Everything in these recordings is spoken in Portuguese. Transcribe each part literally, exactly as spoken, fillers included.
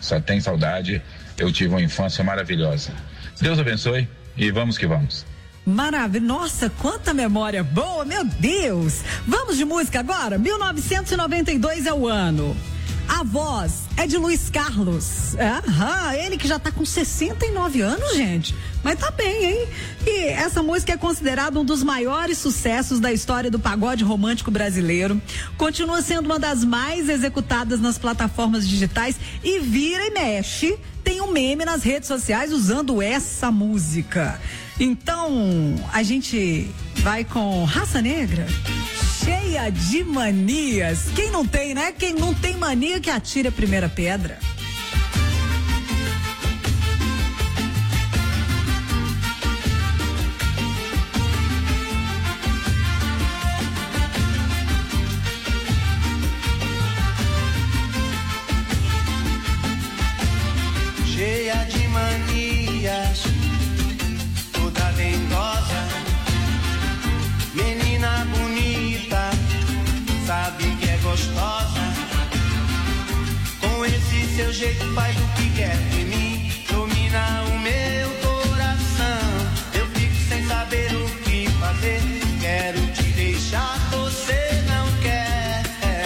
só tem saudade. Eu tive uma infância maravilhosa. Deus abençoe e vamos que vamos. Maravilha, nossa, quanta memória boa, meu Deus. Vamos de música agora? mil novecentos e noventa e dois é o ano. A voz é de Luiz Carlos. Aham, ele que já tá com sessenta e nove anos, gente. Mas tá bem, hein? E essa música é considerada um dos maiores sucessos da história do pagode romântico brasileiro. Continua sendo uma das mais executadas nas plataformas digitais e vira e mexe. Tem um meme nas redes sociais usando essa música. Então, a gente vai com Raça Negra, cheia de manias. Quem não tem, né? Quem não tem mania que atire a primeira pedra. Cheia de manias, toda dengosa, menina bonita, sabe que é gostosa. Com esse seu jeito faz o que quer de mim, domina o meu coração. Eu fico sem saber o que fazer, quero te deixar, você não quer,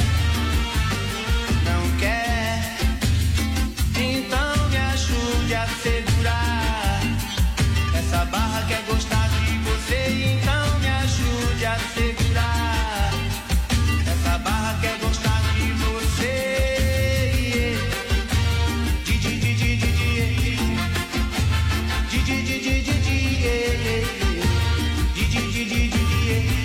não quer. Então me ajude a segurar essa barra que é gostar de você. Então me ajude a segurar essa barra que é gostar de você. Di, di, di, di, di, di. Di, di, di, di, di, di. Di, di, di, di, di, di.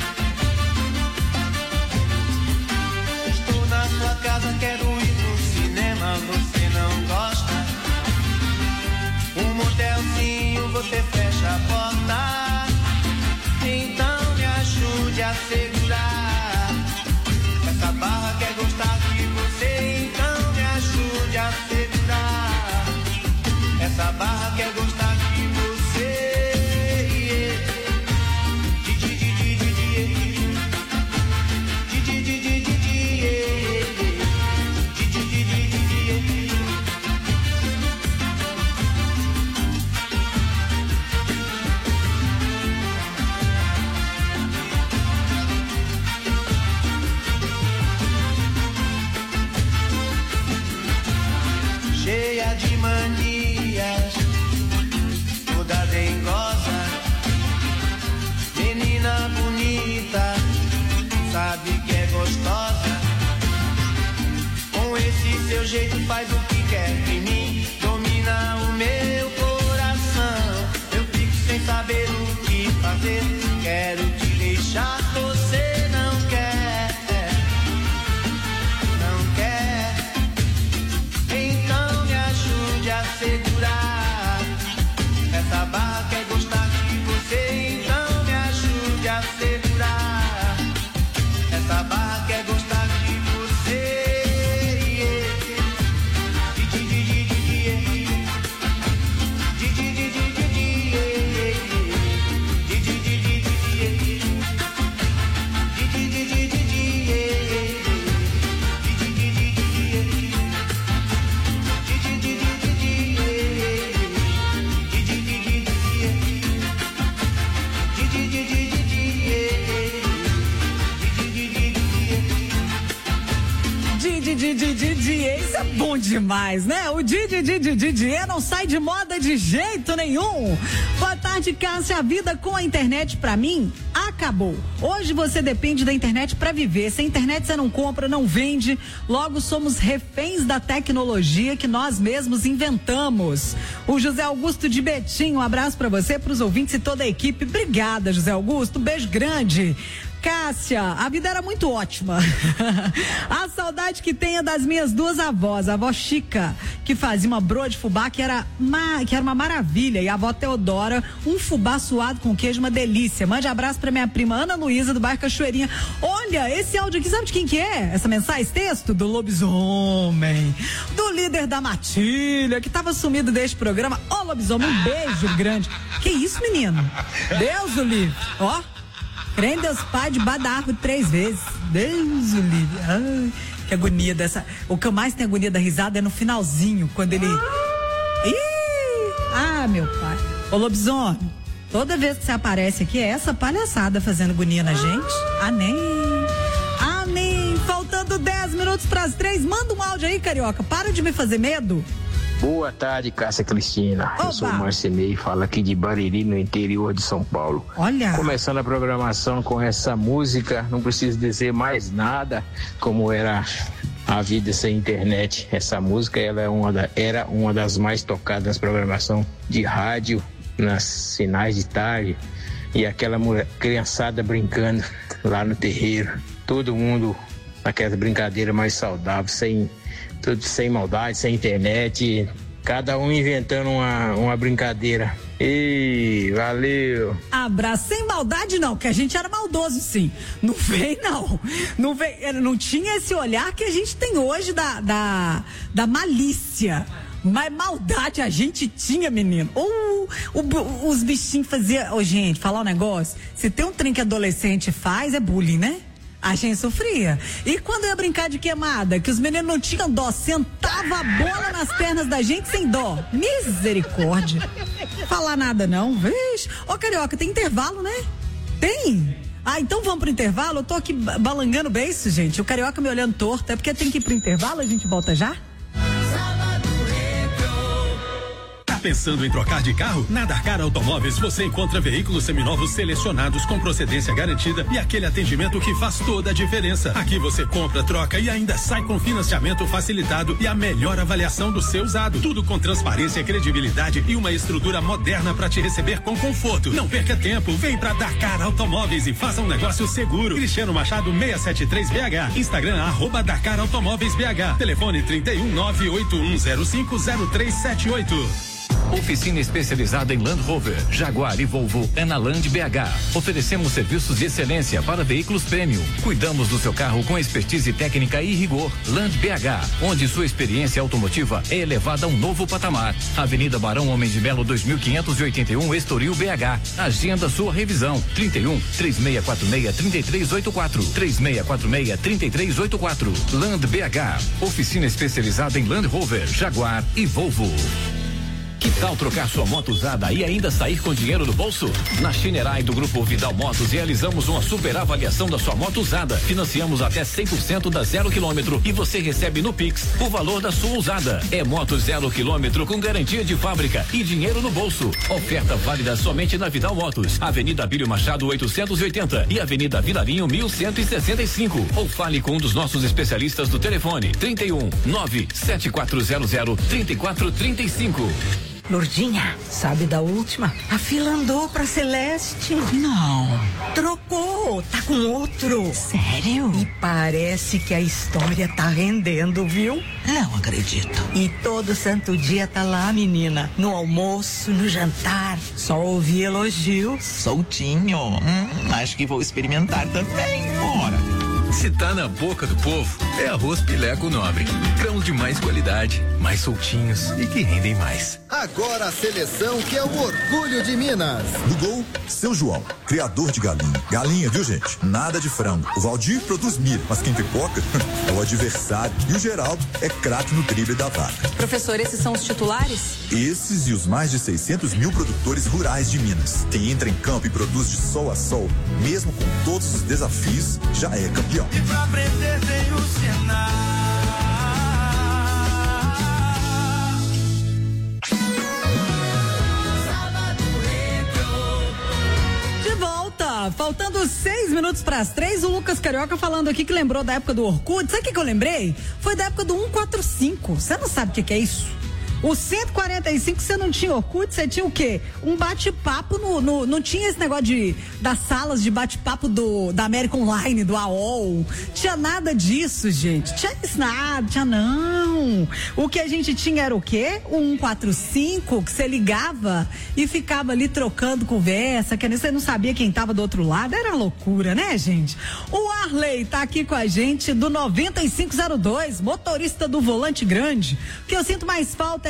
Estou na sua casa, quero ir pro cinema, você não gosta. Um motelzinho, você fecha a porta. Então me ajude a segurar essa barra que é gostar de você. Então me ajude a segurar essa barra que é gostar de você. Di, di, di, di, di, di. Di, di, di, di, di, di. Di, di, di, di, di, di. Cheia de manias, toda dengosa, menina bonita, sabe que é gostosa. Com esse seu jeito faz o que quer de mim, domina o meu coração. Eu fico sem saber o que fazer, quero te deixar, você não quer, não quer. Então me ajude a segurar essa barra que é gostar de você. Então me ajude a segurar essa barra que é gostar de você. Di, di, di, di, di. Di, di, di, di, di, di. Di, di, di, di, di. Di, di, di, di, di, di. Didi, isso é bom demais, né? O Didi, Didi, Didi não sai de moda de jeito nenhum. Boa tarde, Cássia. A vida com a internet, pra mim, acabou. Hoje você depende da internet pra viver. Sem internet você não compra, não vende. Logo somos reféns da tecnologia que nós mesmos inventamos. O José Augusto de Betim, um abraço pra você, pros ouvintes e toda a equipe. Obrigada, José Augusto. Um beijo grande. Cássia, a vida era muito ótima. A saudade que tenho das minhas duas avós, a avó Chica, que fazia uma broa de fubá que era, ma, que era uma maravilha, e a avó Teodora, um fubá suado com queijo, uma delícia. Mande abraço pra minha prima Ana Luísa, do bairro Cachoeirinha. Olha, esse áudio aqui, sabe de quem que é? Essa mensagem, esse texto? Do lobisomem, do líder da matilha, que tava sumido deste programa. Ô, lobisomem, um beijo grande. Que isso, menino? Deus o livre. Ó. Crê em Deus Pai, debaixo da árvore três vezes. Deus o livre. Ai, Que agonia dessa. O que eu mais tenho agonia da risada é no finalzinho, quando ele. Ih! Ah, meu pai. Ô, lobisomem, toda vez que você aparece aqui é essa palhaçada fazendo agonia na gente. Amém. Amém. Faltando dez minutos para as três. Manda um áudio aí, Carioca. Para de me fazer medo. Boa tarde, Cássia Cristina. Oba. Eu sou o Marcinei, falo aqui de Bariri, no interior de São Paulo. Olha. Começando a programação com essa música, não preciso dizer mais nada, como era a vida sem internet. Essa música ela é uma da, era uma das mais tocadas nas programação de rádio, nas sinais de tarde, e aquela mulher, criançada brincando lá no terreiro. Todo mundo naquela brincadeira mais saudável, sem... tudo sem maldade, sem internet, cada um inventando uma, uma brincadeira. E valeu. Abraço, sem maldade não, que a gente era maldoso sim. Não vem não. Não, vem, não tinha esse olhar que a gente tem hoje da, da, da malícia. Mas maldade a gente tinha, menino. Ou uh, os bichinhos faziam. Ô, oh, gente, falar um negócio. Se tem um trem que adolescente faz, é bullying, né? A gente sofria. E quando eu ia brincar de queimada, que os meninos não tinham dó, sentava a bola nas pernas da gente sem dó. Misericórdia. Falar nada não, vixe. Ô, Carioca, tem intervalo, né? Tem? Ah, então vamos pro intervalo? Eu tô aqui balangando o beiço, gente. O Carioca me olhando torto. É porque tem que ir pro intervalo, a gente volta já? Pensando em trocar de carro? Na Dakar Automóveis você encontra veículos seminovos selecionados com procedência garantida e aquele atendimento que faz toda a diferença. Aqui você compra, troca e ainda sai com financiamento facilitado e a melhor avaliação do seu usado. Tudo com transparência, credibilidade e uma estrutura moderna para te receber com conforto. Não perca tempo, vem pra Dakar Automóveis e faça um negócio seguro. Cristiano Machado seiscentos e setenta e três B H. Instagram arroba Dakar Automóveis B H. Telefone trinta e um, nove oito um zero cinco zero três sete oito. Oficina especializada em Land Rover, Jaguar e Volvo é na Land B H. Oferecemos serviços de excelência para veículos premium. Cuidamos do seu carro com expertise técnica e rigor. Land B H, onde sua experiência automotiva é elevada a um novo patamar. Avenida Barão Homem de Melo dois mil quinhentos e oitenta e um, Estoril B H. Agenda sua revisão. trinta e um, três seis quatro seis, três três oito quatro. três seis quatro seis, três três oito quatro. Land B H. Oficina especializada em Land Rover, Jaguar e Volvo. Que tal trocar sua moto usada e ainda sair com dinheiro no bolso? Na Chinerai do Grupo Vidal Motos realizamos uma super avaliação da sua moto usada. Financiamos até cem por cento da zero quilômetro e você recebe no Pix o valor da sua usada. É moto zero quilômetro com garantia de fábrica e dinheiro no bolso. Oferta válida somente na Vidal Motos, Avenida Abílio Machado oitocentos e oitenta e Avenida Vilarinho mil cento e sessenta e cinco. Ou fale com um dos nossos especialistas do telefone trinta e um, nove sete quatro zero zero, três quatro três cinco. Lourdinha, sabe da última? A fila andou pra Celeste. Não. Trocou, tá com outro. Sério? E parece que a história tá rendendo, viu? Não acredito. E todo santo dia tá lá, menina. No almoço, no jantar. Só ouvi elogio. Soltinho. Hum, acho que vou experimentar também. Bora. Se tá na boca do povo, é arroz Pileco Nobre. Grãos de mais qualidade, mais soltinhos e que rendem mais. Agora a seleção que é o orgulho de Minas. No gol, seu João, criador de galinha. Galinha, viu, gente? Nada de frango. O Valdir produz milho, mas quem pipoca é o adversário. E o Geraldo é craque no drible da vaca. Professor, esses são os titulares? Esses e os mais de seiscentos mil produtores rurais de Minas. Quem entra em campo e produz de sol a sol, mesmo com todos os desafios, já é campeão. E pra aprender vem o Senar. De volta, faltando seis minutos para as três, o Lucas Carioca falando aqui que lembrou da época do Orkut. Sabe o que, que eu lembrei? Foi da época do cento e quarenta e cinco. Você não sabe o que, que é isso? O cento e quarenta e cinco, você não tinha Orkut, você tinha o quê? Um bate-papo no, no, não tinha esse negócio de, das salas de bate-papo do, da América Online, do A O L. Tinha nada disso, gente. Tinha isso nada, tinha não. O que a gente tinha era o quê? O cento e quarenta e cinco, que você ligava e ficava ali trocando conversa, que você não sabia quem tava do outro lado. Era loucura, né, gente? O Arley tá aqui com a gente do noventa e cinco zero dois, motorista do volante grande. O que eu sinto mais falta é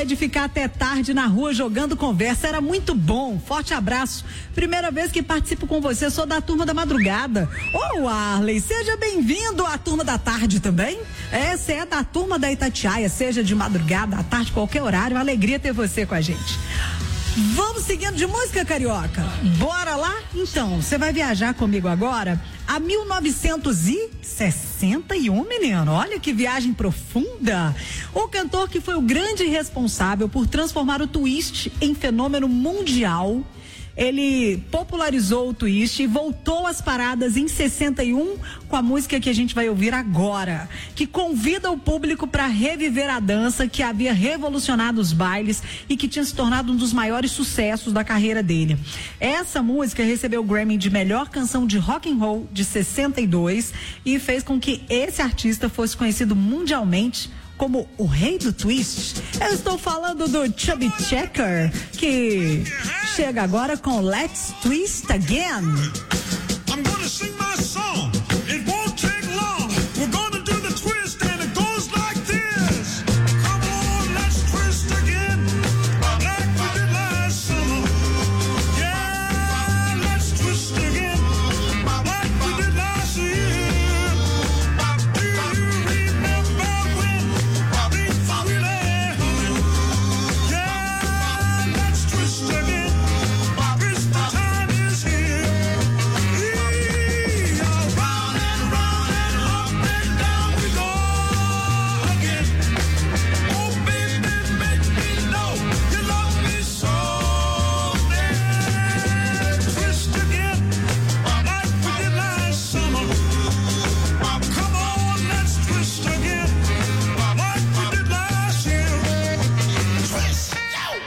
é de ficar até tarde na rua jogando conversa, era muito bom. Forte abraço. Primeira vez que participo com você, sou da turma da madrugada. Ô, oh, Arley, seja bem-vindo à turma da tarde também. Essa é da turma da Itatiaia, seja de madrugada, à tarde, qualquer horário, uma alegria ter você com a gente. Vamos seguindo de música, carioca? Bora lá? Então, você vai viajar comigo agora a mil novecentos e sessenta e um, menino. Olha que viagem profunda. O cantor que foi o grande responsável por transformar o twist em fenômeno mundial. Ele popularizou o twist e voltou às paradas em sessenta e um com a música que a gente vai ouvir agora, que convida o público para reviver a dança que havia revolucionado os bailes e que tinha se tornado um dos maiores sucessos da carreira dele. Essa música recebeu o Grammy de melhor canção de rock and roll de sessenta e dois e fez com que esse artista fosse conhecido mundialmente como o rei do twist. Eu estou falando do Chubby Checker, que chega agora com Let's Twist Again. I'm gonna sing my song. It won't take long. We're gonna do the twist and it goes like this. Come on, let's twist again. Like we did last summer. Yeah, let's twist again. Like we did last year. Do you remember when things really humming? Yeah, let's twist again. Twist the time is here. Round and round and up and down we go again. Oh baby, make me know you love me so. Let's twist again, like we did last summer. Come on, let's twist again, like we did last year. Twist,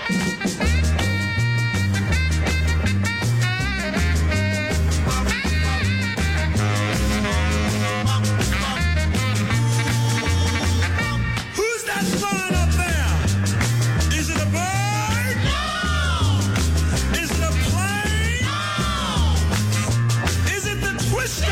who's that flying up there? Is it a bird? No. Is it a plane? No. Is it the twister?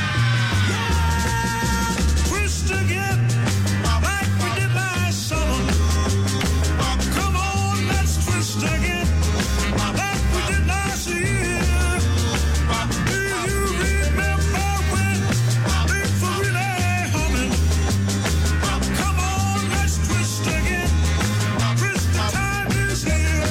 Yeah. Twist again, like we did last summer. Come on, let's twist again, like we did last year. Do you remember when things were really humming? Come on, let's twist again. Twist the time is here.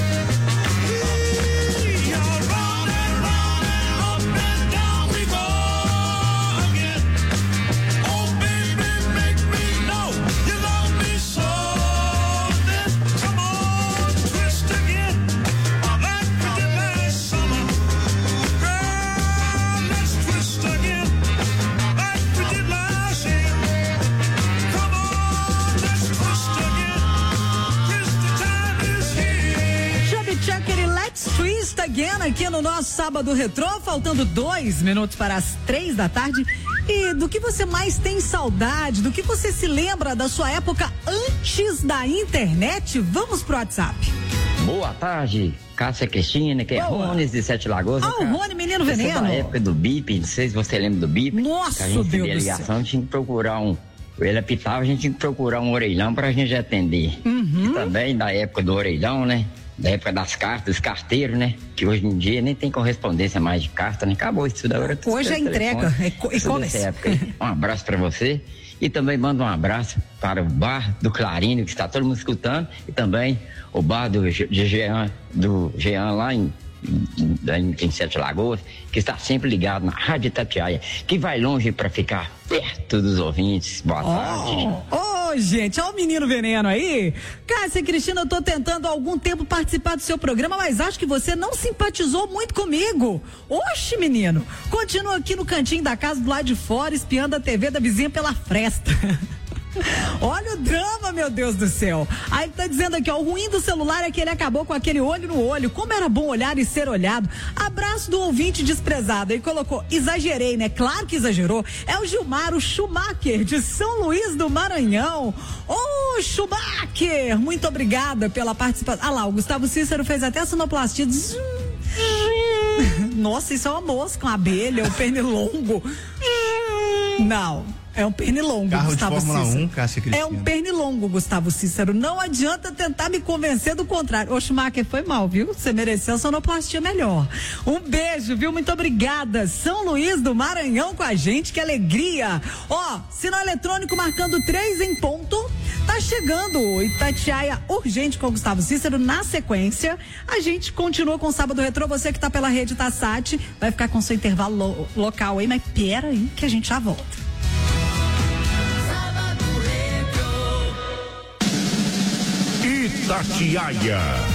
Yeah, round and round and up and down we go again. Oh baby, make me know you love me so. Then come on, twist again, like we did last summer. Girl, let's twist again, like we did last year. Come on, let's twist again. Twist the time is here. Chubby Checker e Let's Twist Again aqui no nosso Sábado Retrô, faltando dois minutos para as três da tarde. E do que você mais tem saudade? Do que você se lembra da sua época antes da internet? Vamos pro WhatsApp. Boa tarde, Cássia Cristina, que é Boa. Rones de Sete Lagoas. Ah, o Cássia. Rony, menino Eu sou veneno. da época do bip, não sei se você lembra do bip. Nossa, que a gente Deus recebia do ligação, tinha que procurar um. Ele apitava, a gente tinha que procurar um orelhão pra gente atender. Uhum. E também da época do orelhão, né? Da época das cartas, dos carteiros, né? Que hoje em dia nem tem correspondência mais de carta, né? Acabou isso tudo agora. tudo Hoje é pelo entrega, telefone. é co- Tudo e-commerce. dessa época aí. Um abraço pra você. E também mando um abraço para o bar do Clarino, que está todo mundo escutando. E também o bar do, Ge- de Jean, do Jean lá em, em, em Sete Lagoas, que está sempre ligado na Rádio Itatiaia, que vai longe para ficar perto dos ouvintes. Boa tarde. Ô, gente, ó o menino veneno aí. Cássia Cristina, eu tô tentando há algum tempo participar do seu programa, mas acho que você não simpatizou muito comigo. Oxe, menino, continua aqui no cantinho da casa do lado de fora, espiando a T V da vizinha pela fresta. Olha o drama, meu Deus do céu. Aí ele tá dizendo aqui, ó, o ruim do celular é que ele acabou com aquele olho no olho. Como era bom olhar e ser olhado. Abraço do ouvinte desprezado. Aí colocou, exagerei, né? Claro que exagerou. É o Gilmar, o Schumacher, de São Luís do Maranhão. Ô, Schumacher, muito obrigada pela participação. Ah lá, o Gustavo Cícero fez até a sonoplastia. Nossa, isso é uma mosca, uma abelha, um pernilongo. Não. É um pernilongo, Carro Gustavo de Fórmula Cícero. um, Cássia Cristina. É um pernilongo, Gustavo Cícero. Não adianta tentar me convencer do contrário. Ô, Schumacher, foi mal, viu? Você mereceu sonoplastia melhor. Um beijo, viu? Muito obrigada. São Luís do Maranhão com a gente, que alegria. Ó, sinal eletrônico marcando três em ponto. Tá chegando Itatiaia urgente com o Gustavo Cícero. Na sequência, a gente continua com o Sábado Retrô. Você que tá pela rede Tassat, vai ficar com seu intervalo lo- local aí, mas pera aí que a gente já volta. Itatiaia.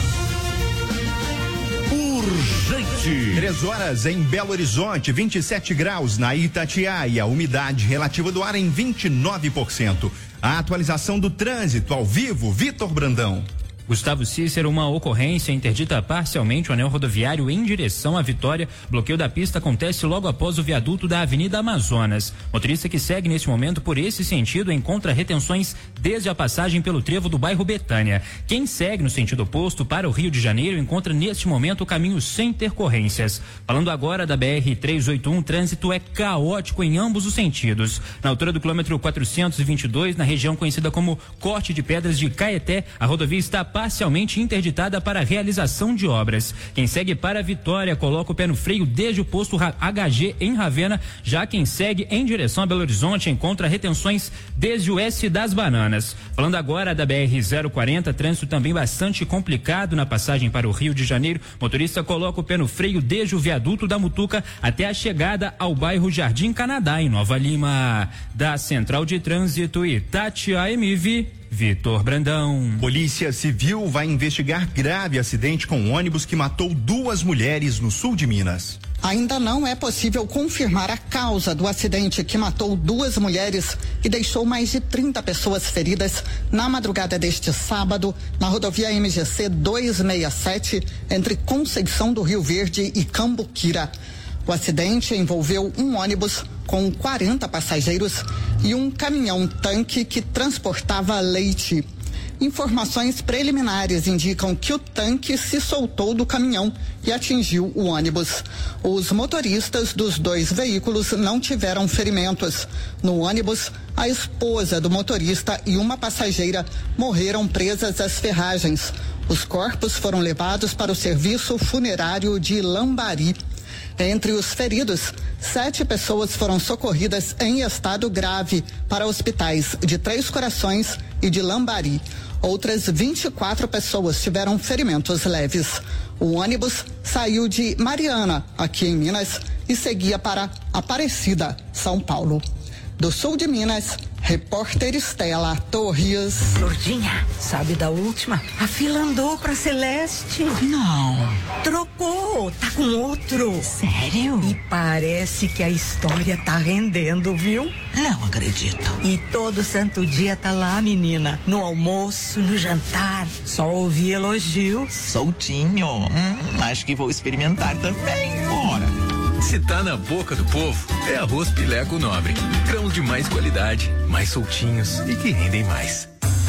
Urgente. Três horas em Belo Horizonte, vinte e sete graus na Itatiaia. Umidade relativa do ar em vinte e nove por cento. A atualização do trânsito ao vivo, Vitor Brandão. Gustavo Cícero, uma ocorrência interdita parcialmente o anel rodoviário em direção à Vitória. Bloqueio da pista acontece logo após o viaduto da Avenida Amazonas. Motorista que segue neste momento por esse sentido encontra retenções desde a passagem pelo trevo do bairro Betânia. Quem segue no sentido oposto para o Rio de Janeiro encontra neste momento o caminho sem intercorrências. Falando agora da B R trezentos e oitenta e um, o trânsito é caótico em ambos os sentidos. Na altura do quilômetro quatrocentos e vinte e dois, na região conhecida como Corte de Pedras de Caeté, a rodovia está parcialmente interditada para a realização de obras. Quem segue para a Vitória coloca o pé no freio desde o posto H G em Ravena. Já quem segue em direção a Belo Horizonte encontra retenções desde o S das Bananas. Falando agora da B R zero quarenta, trânsito também bastante complicado na passagem para o Rio de Janeiro. Motorista coloca o pé no freio desde o viaduto da Mutuca até a chegada ao bairro Jardim Canadá, em Nova Lima. Da Central de Trânsito Itatiaia M V, Vitor Brandão. Polícia Civil vai investigar grave acidente com um ônibus que matou duas mulheres no sul de Minas. Ainda não é possível confirmar a causa do acidente que matou duas mulheres e deixou mais de trinta pessoas feridas na madrugada deste sábado na rodovia M G C duzentos e sessenta e sete entre Conceição do Rio Verde e Cambuquira. O acidente envolveu um ônibus com quarenta passageiros e um caminhão-tanque que transportava leite. Informações preliminares indicam que o tanque se soltou do caminhão e atingiu o ônibus. Os motoristas dos dois veículos não tiveram ferimentos. No ônibus, a esposa do motorista e uma passageira morreram presas às ferragens. Os corpos foram levados para o serviço funerário de Lambari. Entre os feridos, sete pessoas foram socorridas em estado grave para hospitais de Três Corações e de Lambari. Outras vinte e quatro pessoas tiveram ferimentos leves. O ônibus saiu de Mariana, aqui em Minas, e seguia para Aparecida, São Paulo. Do sul de Minas, repórter Estela Torres. Lourdinha, sabe da última? A fila andou pra Celeste. Não. Trocou, tá com outro. Sério? E parece que a história tá rendendo, viu? Não acredito. E todo santo dia tá lá, menina. No almoço, no jantar. Só ouvi elogios. Soltinho. Hum, acho que vou experimentar também. Bora. Se tá na boca do povo, é arroz Pileco Nobre. Grãos de mais qualidade, mais soltinhos e que rendem mais.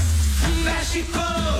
México,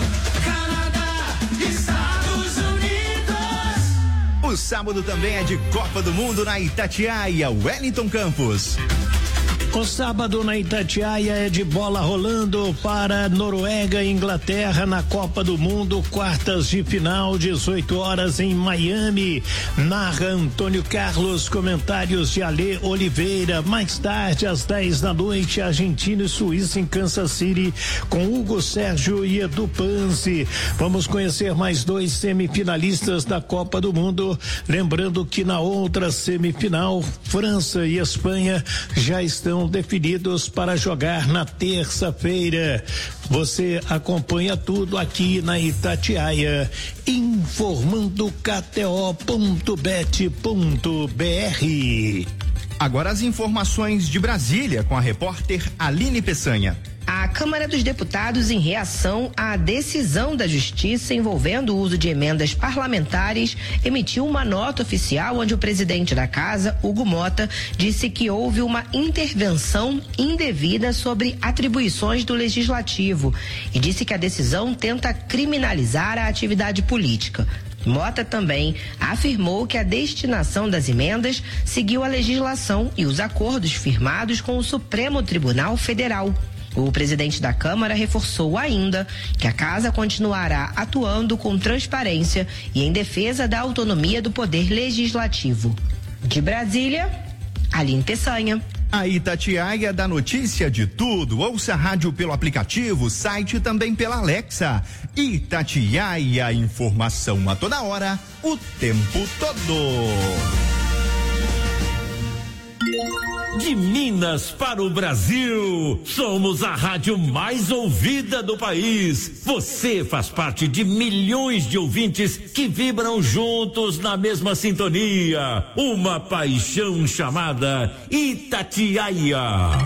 Canadá, Estados Unidos. O sábado também é de Copa do Mundo na Itatiaia, Wellington Campos. O sábado na Itatiaia é de bola rolando para Noruega e Inglaterra na Copa do Mundo, quartas de final, dezoito horas em Miami. Narra Antônio Carlos, comentários de Alê Oliveira. Mais tarde, às dez da noite, Argentina e Suíça em Kansas City, com Hugo Sérgio e Edu Panzi. Vamos conhecer mais dois semifinalistas da Copa do Mundo. Lembrando que na outra semifinal, França e Espanha já estão definidos para jogar na terça-feira. Você acompanha tudo aqui na Itatiaia, informando K T O ponto bet ponto B R. Agora as informações de Brasília com a repórter Aline Peçanha. A Câmara dos Deputados, em reação à decisão da Justiça envolvendo o uso de emendas parlamentares, emitiu uma nota oficial onde o presidente da Casa, Hugo Mota, disse que houve uma intervenção indevida sobre atribuições do Legislativo e disse que a decisão tenta criminalizar a atividade política. Mota também afirmou que a destinação das emendas seguiu a legislação e os acordos firmados com o Supremo Tribunal Federal. O presidente da Câmara reforçou ainda que a casa continuará atuando com transparência e em defesa da autonomia do Poder Legislativo. De Brasília, Aline Peçanha. A Itatiaia dá notícia de tudo. Ouça a rádio pelo aplicativo, site também pela Alexa. Itatiaia, informação a toda hora, o tempo todo. De Minas para o Brasil, somos a rádio mais ouvida do país. Você faz parte de milhões de ouvintes que vibram juntos na mesma sintonia. Uma paixão chamada Itatiaia.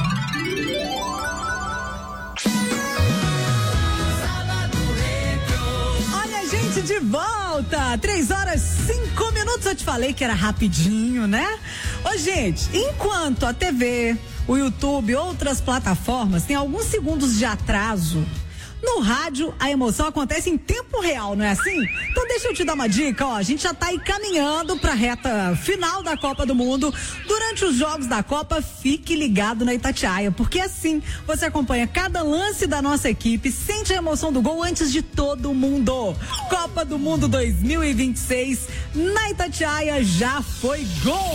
Olha a gente de volta, três horas, cinco minutos, eu te falei que era rapidinho, né? Ô, gente, enquanto a T V, o YouTube, outras plataformas têm alguns segundos de atraso, no rádio a emoção acontece em tempo real, não é assim? Então deixa eu te dar uma dica, ó, a gente já tá aí caminhando pra reta final da Copa do Mundo. Durante os jogos da Copa, fique ligado na Itatiaia, porque assim você acompanha cada lance da nossa equipe, sente a emoção do gol antes de todo mundo. Copa do Mundo dois mil e vinte e seis, na Itatiaia já foi gol!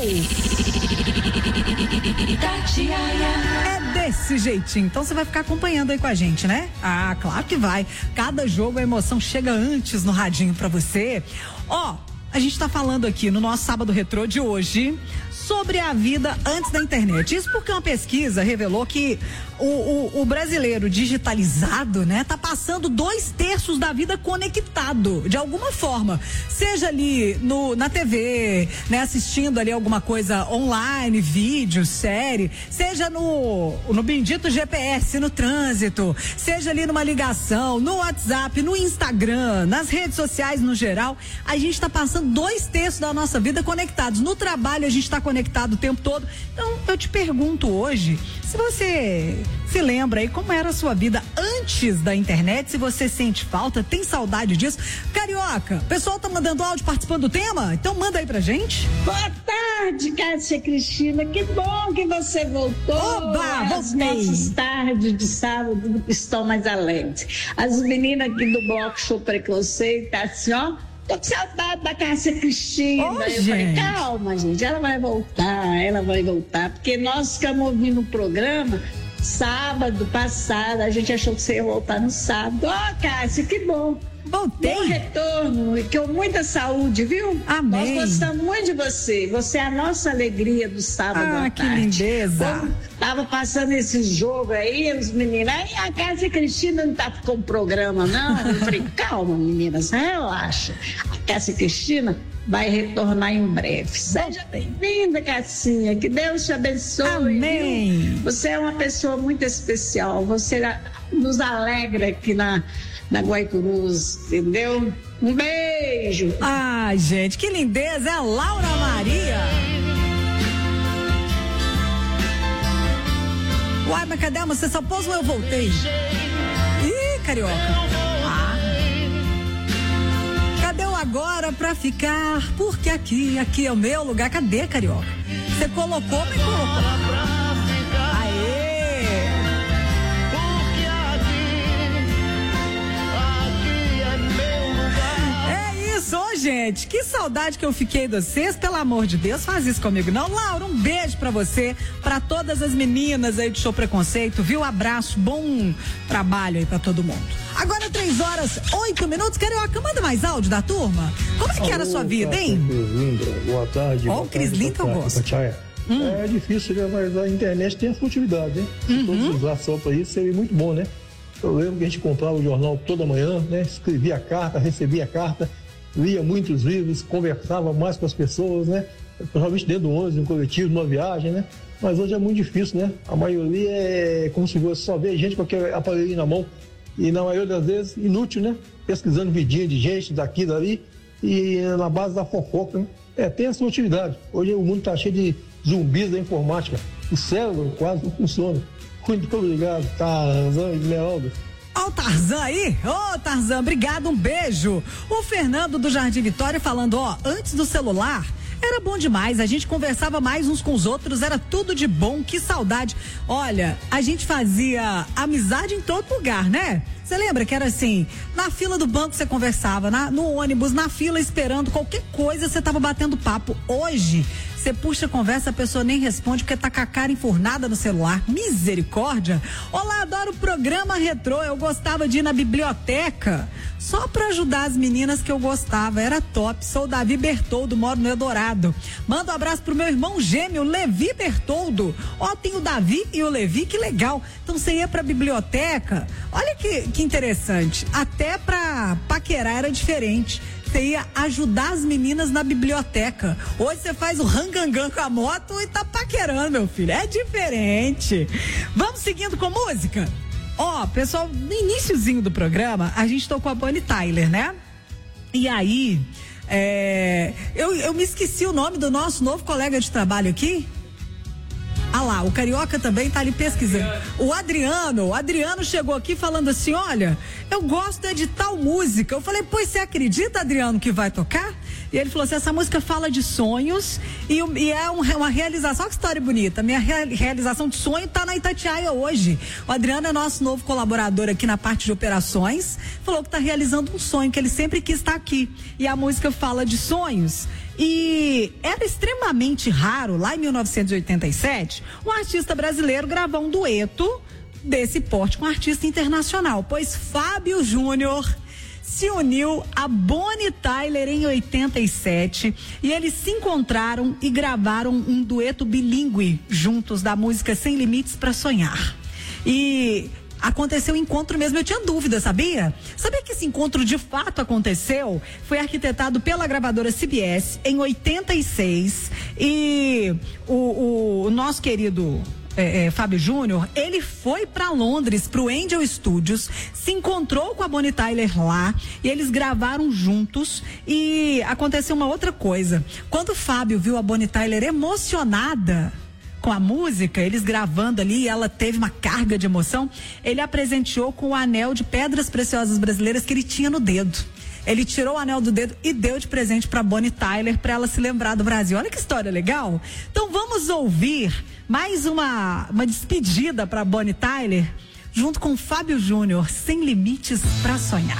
Itatiaia. É desse jeitinho, então você vai ficar acompanhando aí com a gente, né? Ah, claro que vai. Cada jogo a emoção chega antes no radinho pra você. Ó, a gente tá falando aqui no nosso Sábado Retrô de hoje sobre a vida antes da internet. Isso porque uma pesquisa revelou que o, o, o brasileiro digitalizado, né, tá passando dois terços da vida conectado, de alguma forma. Seja ali no, na T V, né, assistindo ali alguma coisa online, vídeo, série, seja no, no bendito G P S, no trânsito, seja ali numa ligação, no WhatsApp, no Instagram, nas redes sociais no geral. A gente tá passando dois terços da nossa vida conectados. No trabalho a gente tá conectado o tempo todo. Então eu te pergunto hoje, se você se lembra aí como era a sua vida antes da internet, se você sente falta, tem saudade disso. Carioca, o pessoal tá mandando áudio participando do tema? Então manda aí pra gente. Boa tarde, Cássia Cristina, que bom que você voltou. Oba, As nossas tardes de sábado estão mais alegres. As meninas aqui do Bloco Show Preconceito, tá assim, ó, tô com saudade da Cássia Cristina. Oh, eu gente. falei, calma, gente, ela vai voltar, ela vai voltar, porque nós ficamos ouvindo o programa sábado passado, a gente achou que você ia voltar no sábado. Ó, oh, Cássia, que bom. Voltei. Bom retorno e com muita saúde, viu? Amém. Nós gostamos muito de você. Você é a nossa alegria do sábado Ah, à que tarde. lindeza. Como tava passando esse jogo aí, os meninos, aí a Cássia Cristina não tá com o programa, não. Eu falei, calma, meninas, relaxa. A Cássia Cristina vai retornar em breve. Seja bem-vinda, Cassinha. Que Deus te abençoe. Amém. Viu? Você é uma pessoa muito especial. Você nos alegra aqui na na Guaicurus, entendeu? Um beijo. Ai, gente, que lindeza, é a Laura Maria. Uai, mas cadê? Você só pôs o eu voltei. Ih, carioca. Ah. Cadê o agora pra ficar? Porque aqui, aqui é o meu lugar. Cadê, carioca? Você colocou, mas colocou. Aê! Ô, gente, que saudade que eu fiquei de vocês, pelo amor de Deus, faz isso comigo não. Laura, um beijo pra você, pra todas as meninas aí do Show Preconceito, viu? Abraço, bom trabalho aí pra todo mundo. Agora três horas, oito minutos, Carioca, manda mais áudio da turma? Como é que era a sua vida, hein? Linda, boa tarde. Ó, o Cris Linda eu gosto. Hum. É difícil, né? Mas a internet tem a sua utilidade, né? Se Uhum. todos usar só pra isso, seria muito bom, né? Eu lembro que a gente comprava o jornal toda manhã, né? Escrevia a carta, recebia a carta, lia muitos livros, conversava mais com as pessoas, né? Principalmente dentro do ônibus, no coletivo, numa viagem, né? Mas hoje é muito difícil, né? A maioria é como se fosse só ver gente com aquele aparelho na mão e na maioria das vezes inútil, né? Pesquisando vidinha de gente daqui, dali e na base da fofoca, né? É, tem a sua utilidade. Hoje o mundo tá cheio de zumbis da informática. O cérebro quase não funciona. Muito obrigado, Tarzan e Esmeralda. Ó o Tarzan aí, ô Tarzan, obrigado, um beijo. O Fernando do Jardim Vitória falando, ó, antes do celular era bom demais, a gente conversava mais uns com os outros, era tudo de bom, que saudade. Olha, a gente fazia amizade em todo lugar, né? Você lembra que era assim, na fila do banco você conversava, na, no ônibus, na fila esperando qualquer coisa, você tava batendo papo. Hoje, você puxa a conversa, a pessoa nem responde porque tá com a cara enfurnada no celular. Misericórdia! Olá, adoro o programa Retrô, eu gostava de ir na biblioteca só pra ajudar as meninas que eu gostava, era top. Sou o Davi Bertoldo, moro no Eldorado. Manda um abraço pro meu irmão gêmeo, Levi Bertoldo. Ó, tem o Davi e o Levi, que legal. Então você ia pra biblioteca, olha que, que interessante, até pra paquerar era diferente. Você ia ajudar as meninas na biblioteca. Hoje você faz o rangangan com a moto e tá paquerando, meu filho. É diferente. Vamos seguindo com música? Ó, oh, pessoal, no iniciozinho do programa, a gente tocou a Bonnie Tyler, né? E aí, é, eu, eu me esqueci o nome do nosso novo colega de trabalho aqui. Ah lá, o Carioca também tá ali pesquisando. O Adriano, o Adriano chegou aqui falando assim, olha, eu gosto é de tal música. Eu falei, pois você acredita, Adriano, que vai tocar? E ele falou assim, essa música fala de sonhos e, e é um, uma realização, olha que história bonita, minha rea, realização de sonho tá na Itatiaia hoje. O Adriano é nosso novo colaborador aqui na parte de operações, falou que tá realizando um sonho, que ele sempre quis estar aqui. E a música fala de sonhos. E era extremamente raro, lá em mil novecentos e oitenta e sete, um artista brasileiro gravar um dueto desse porte com um artista internacional, pois Fábio Júnior se uniu a Bonnie Tyler em oitenta e sete e eles se encontraram e gravaram um dueto bilíngue juntos da música Sem Limites pra Sonhar. E aconteceu o encontro mesmo, eu tinha dúvida, sabia? Sabia que esse encontro de fato aconteceu? Foi arquitetado pela gravadora C B S em oitenta e seis e o, o, o nosso querido É, é, Fábio Júnior, ele foi para Londres, pro Angel Studios, se encontrou com a Bonnie Tyler lá e eles gravaram juntos. E aconteceu uma outra coisa, quando o Fábio viu a Bonnie Tyler emocionada com a música, eles gravando ali, ela teve uma carga de emoção, ele a presenteou com o anel de pedras preciosas brasileiras que ele tinha no dedo. Ele tirou o anel do dedo e deu de presente para Bonnie Tyler, para ela se lembrar do Brasil. Olha que história legal. Então vamos ouvir mais uma, uma despedida para Bonnie Tyler, junto com Fábio Júnior, Sem Limites pra Sonhar.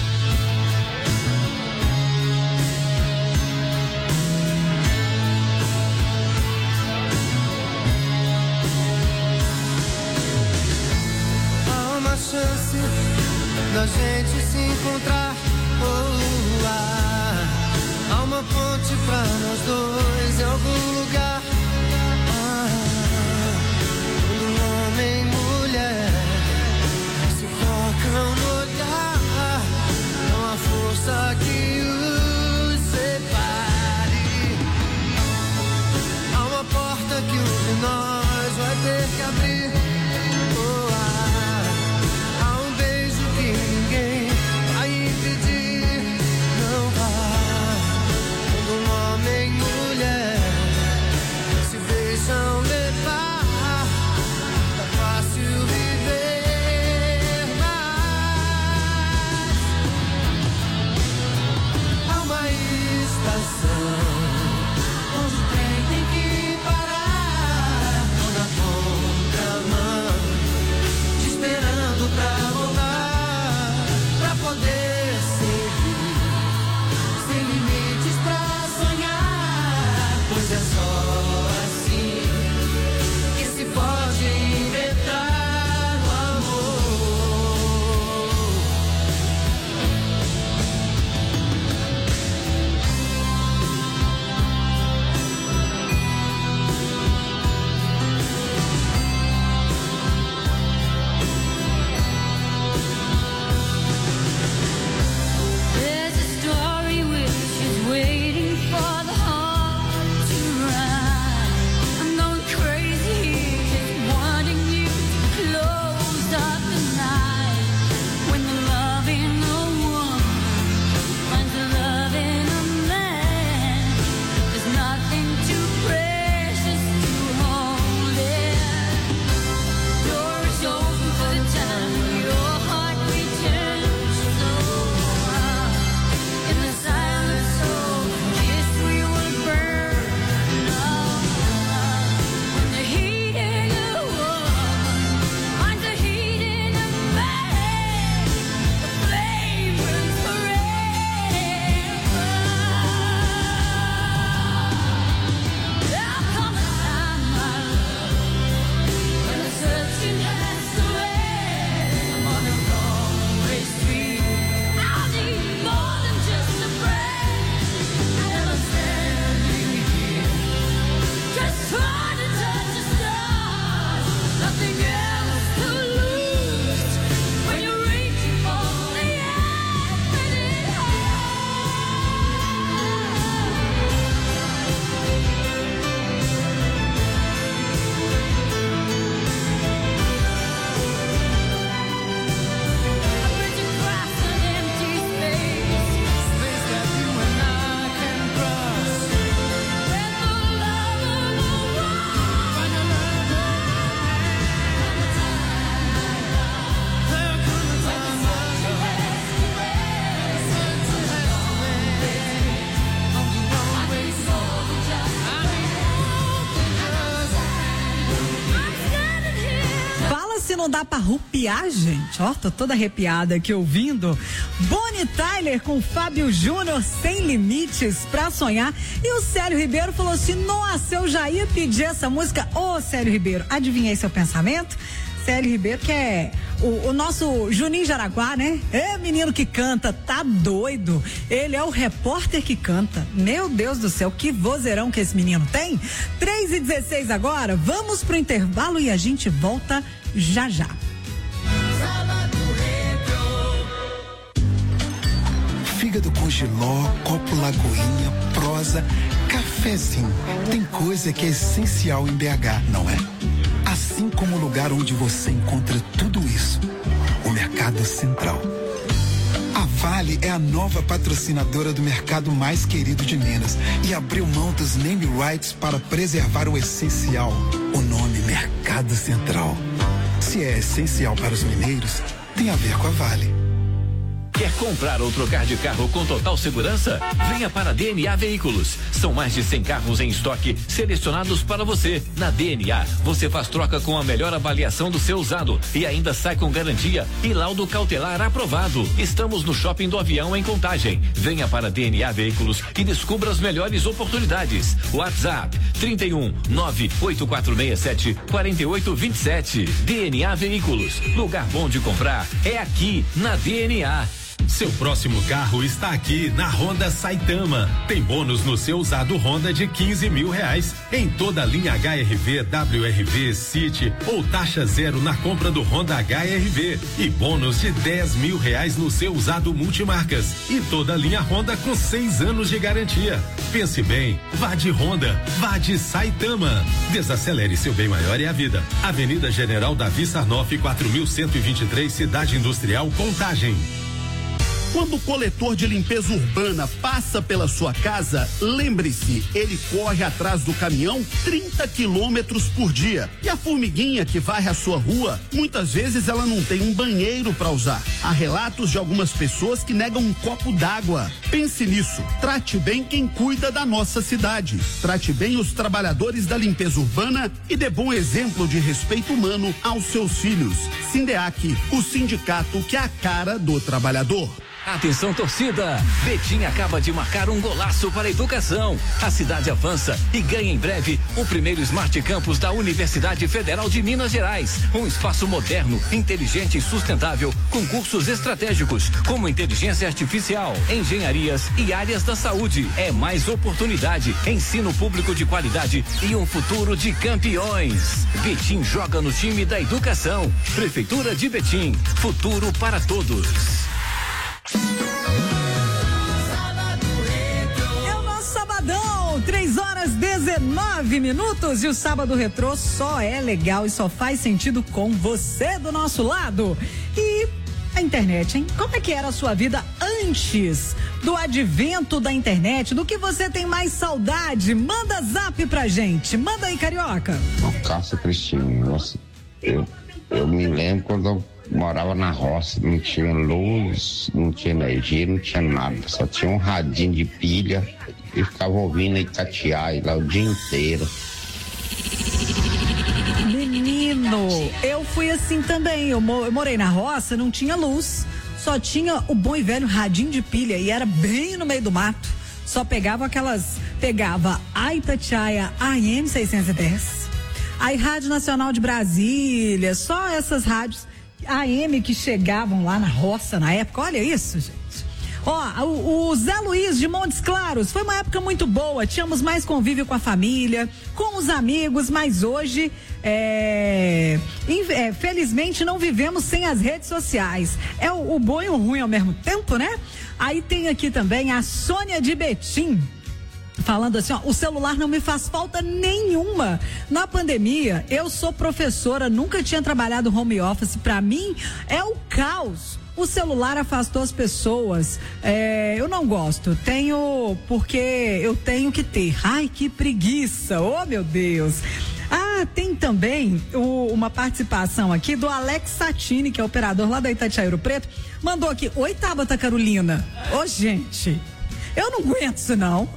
Há uma chance da gente se encontrar. Oh, ah, há uma ponte pra nós dois em algum lugar. Ah, quando homem e mulher se tocam no olhar, não há força que os separe. Há uma porta que um de nós vai ter que abrir. Oh, ah, há um beijo que ninguém vai impedir. não dá pra rupiar, gente? Ó, tô toda arrepiada aqui ouvindo. Bonnie Tyler com Fábio Júnior, Sem Limites pra Sonhar. E o Célio Ribeiro falou assim: nossa, eu já ia pedir essa música. Ô, Célio Ribeiro, adivinhei seu pensamento? Célio Ribeiro, que é o, o nosso Juninho Jaraguá, né? É menino que canta, tá doido. Ele é o repórter que canta. Meu Deus do céu, que vozeirão que esse menino tem. três e dezesseis agora, vamos pro intervalo e a gente volta já já. Fígado com jiló, copo lagoinha, prosa, cafezinho. Tem coisa que é essencial em B H, não é? Assim como o lugar onde você encontra tudo isso, o Mercado Central. A Vale é a nova patrocinadora do mercado mais querido de Minas e abriu mão dos name rights para preservar o essencial, o nome Mercado Central. Se é essencial para os mineiros, tem a ver com a Vale. Quer comprar ou trocar de carro com total segurança? Venha para a D N A Veículos. São mais de cem carros em estoque selecionados para você. Na D N A, você faz troca com a melhor avaliação do seu usado e ainda sai com garantia e laudo cautelar aprovado. Estamos no Shopping do Avião em Contagem. Venha para a D N A Veículos e descubra as melhores oportunidades. WhatsApp trinta e um, nove oito quatro seis sete, quatro oito dois sete. D N A Veículos. Lugar bom de comprar é aqui na D N A. Seu próximo carro está aqui na Honda Saitama. Tem bônus no seu usado Honda de quinze mil reais em toda a linha H R V, W R V, City ou taxa zero na compra do Honda H R V e bônus de dez mil reais no seu usado multimarcas e toda a linha Honda com seis anos de garantia. Pense bem, vá de Honda, vá de Saitama. Desacelere, seu bem maior é a vida. Avenida General Davi Sarnoff, quatro mil cento e vinte e três, Cidade Industrial, Contagem. Quando o coletor de limpeza urbana passa pela sua casa, lembre-se, ele corre atrás do caminhão trinta quilômetros por dia. E a formiguinha que varre a sua rua, muitas vezes ela não tem um banheiro para usar. Há relatos de algumas pessoas que negam um copo d'água. Pense nisso. Trate bem quem cuida da nossa cidade. Trate bem os trabalhadores da limpeza urbana e dê bom exemplo de respeito humano aos seus filhos. Sindeac, o sindicato que é a cara do trabalhador. Atenção, torcida! Betim acaba de marcar um golaço para a educação. A cidade avança e ganha em breve o primeiro Smart Campus da Universidade Federal de Minas Gerais. Um espaço moderno, inteligente e sustentável, com cursos estratégicos como inteligência artificial, engenharias e áreas da saúde. É mais oportunidade, ensino público de qualidade e um futuro de campeões. Betim joga no time da educação. Prefeitura de Betim, futuro para todos. É o nosso sabadão, três horas dezenove minutos, e o Sábado Retrô só é legal e só faz sentido com você do nosso lado. E a internet, hein? Como é que era a sua vida antes do advento da internet? Do que você tem mais saudade? Manda zap pra gente, manda aí, Carioca. Nossa, Cristina, nossa, eu, eu me lembro quando eu morava na roça, não tinha luz, não tinha energia, não tinha nada, só tinha um radinho de pilha e ficava ouvindo Itatiaia lá o dia inteiro. Menino, eu fui assim também, eu, mo- eu morei na roça, não tinha luz, só tinha o bom e velho radinho de pilha e era bem no meio do mato, só pegava aquelas, pegava a Itatiaia A M seiscentos e dez, a Rádio Nacional de Brasília, só essas rádios A M que chegavam lá na roça na época. Olha isso, gente. Ó, o, o Zé Luiz de Montes Claros, foi uma época muito boa, tínhamos mais convívio com a família, com os amigos, mas hoje é, é, felizmente não vivemos sem as redes sociais. É o, o bom e o ruim ao mesmo tempo, né? Aí tem aqui também a Sônia de Betim, falando assim, ó, o celular não me faz falta nenhuma. Na pandemia, eu sou professora, nunca tinha trabalhado home office, pra mim é o caos. O celular afastou as pessoas, é, eu não gosto, tenho, porque eu tenho que ter. Ai, que preguiça, oh meu Deus. Ah, tem também o, uma participação aqui do Alex Satini, que é operador lá da Itatiaia Ouro Preto, mandou aqui, oi Tabata Carolina, ô oh, gente, eu não aguento isso não, eu não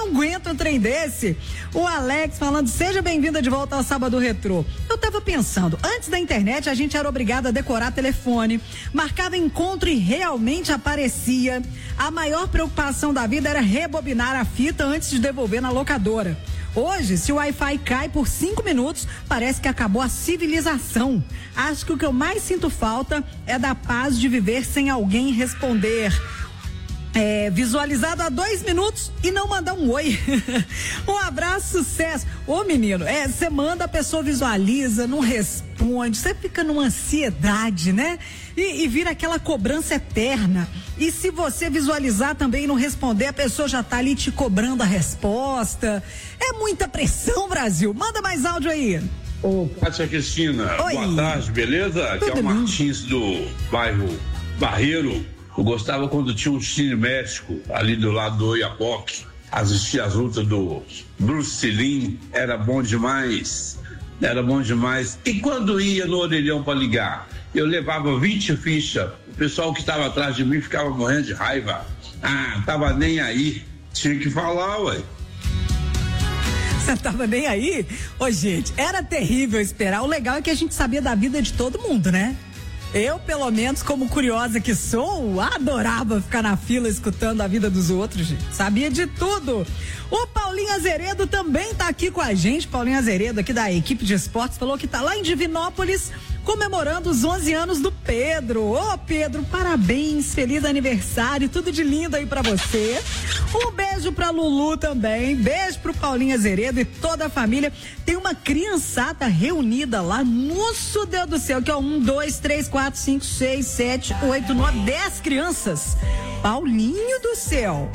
não aguento um trem desse. O Alex falando, seja bem-vinda de volta ao Sábado Retrô. Eu tava pensando, antes da internet a gente era obrigado a decorar telefone, marcava encontro e realmente aparecia. A maior preocupação da vida era rebobinar a fita antes de devolver na locadora. Hoje, se o Wi-Fi cai por cinco minutos, parece que acabou a civilização. Acho que o que eu mais sinto falta é da paz de viver sem alguém responder. É, visualizado há dois minutos e não mandar um oi. Um abraço, sucesso. Ô menino, é, você manda, a pessoa visualiza, não responde, você fica numa ansiedade, né? E, e vira aquela cobrança eterna. E se você visualizar também e não responder, a pessoa já tá ali te cobrando a resposta. É muita pressão, Brasil. Manda mais áudio aí. Ô, Kátia Cristina, Oi. Boa tarde, beleza? Aqui é o Martins do bairro Barreiro. Eu gostava quando tinha um cine médico ali do lado do Oiapoque. Assistia as lutas do Bruce Lee, era bom demais. Era bom demais. E quando ia no orelhão para ligar, eu levava vinte fichas. O pessoal que estava atrás de mim ficava morrendo de raiva. Ah, tava nem aí. Tinha que falar, ué. Você tava nem aí? Ô, gente, era terrível esperar. O legal é que a gente sabia da vida de todo mundo, né? Eu, pelo menos, como curiosa que sou, adorava ficar na fila escutando a vida dos outros, gente. Sabia de tudo. O Paulinho Azeredo também tá aqui com a gente. Paulinho Azeredo, aqui da equipe de esportes, falou que tá lá em Divinópolis comemorando os onze anos do Pedro. Ô, Pedro, parabéns, feliz aniversário, tudo de lindo aí pra você. Um beijo pra Lulu também, beijo pro Paulinho Azeredo e toda a família. Tem uma criançada reunida lá, nosso Deus do céu, que é um, dois, três, quatro, cinco, seis, sete, oito, nove, dez crianças. Paulinho do céu.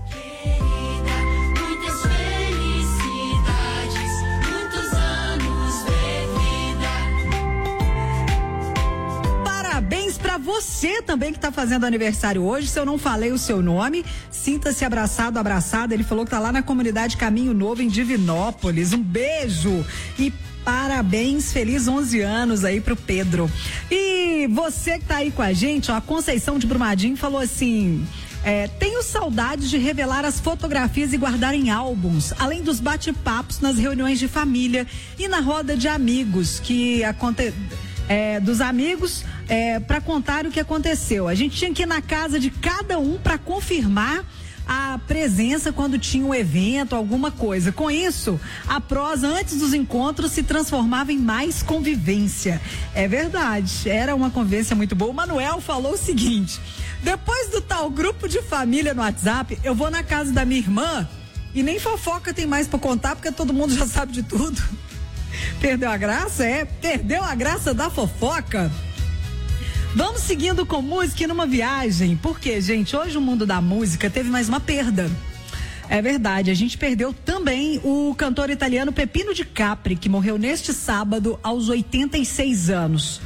Parabéns pra você também que tá fazendo aniversário hoje. Se eu não falei o seu nome, sinta-se abraçado, abraçada. Ele falou que tá lá na comunidade Caminho Novo, em Divinópolis. Um beijo e parabéns, feliz onze anos aí pro Pedro. E você que tá aí com a gente, ó, a Conceição de Brumadinho falou assim: é, tenho saudades de revelar as fotografias e guardar em álbuns, além dos bate-papos nas reuniões de família e na roda de amigos que aconteceu. É, dos amigos, é, para contar o que aconteceu. A gente tinha que ir na casa de cada um para confirmar a presença quando tinha um evento, alguma coisa. Com isso, a prosa antes dos encontros se transformava em mais convivência. É verdade, era uma convivência muito boa. O Manuel falou o seguinte: depois do tal grupo de família no WhatsApp, eu vou na casa da minha irmã e nem fofoca tem mais para contar, porque todo mundo já sabe de tudo. Perdeu a graça? É, perdeu a graça da fofoca. Vamos seguindo com música e numa viagem, porque, gente, hoje o mundo da música teve mais uma perda. É verdade, a gente perdeu também o cantor italiano Peppino Di Capri, que morreu neste sábado aos oitenta e seis anos.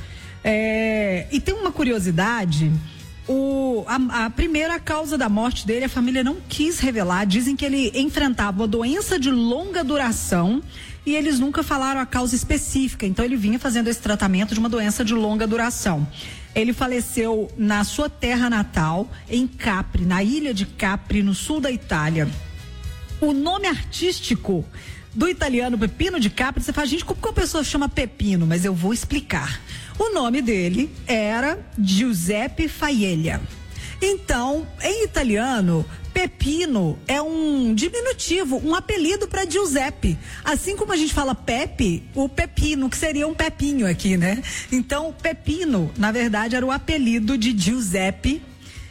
É, e tem uma curiosidade, o, a, a primeira causa da morte dele, a família não quis revelar. Dizem que ele enfrentava uma doença de longa duração e eles nunca falaram a causa específica, então ele vinha fazendo esse tratamento de uma doença de longa duração. Ele faleceu na sua terra natal, em Capri, na ilha de Capri, no sul da Itália. O nome artístico do italiano Peppino Di Capri, você fala, gente, como que a pessoa chama Pepino? Mas eu vou explicar. O nome dele era Giuseppe Faeglia. Então, em italiano, Peppino é um diminutivo, um apelido para Giuseppe. Assim como a gente fala Pepe, o Pepino, que seria um Pepinho aqui, né? Então, Peppino, na verdade, era o apelido de Giuseppe.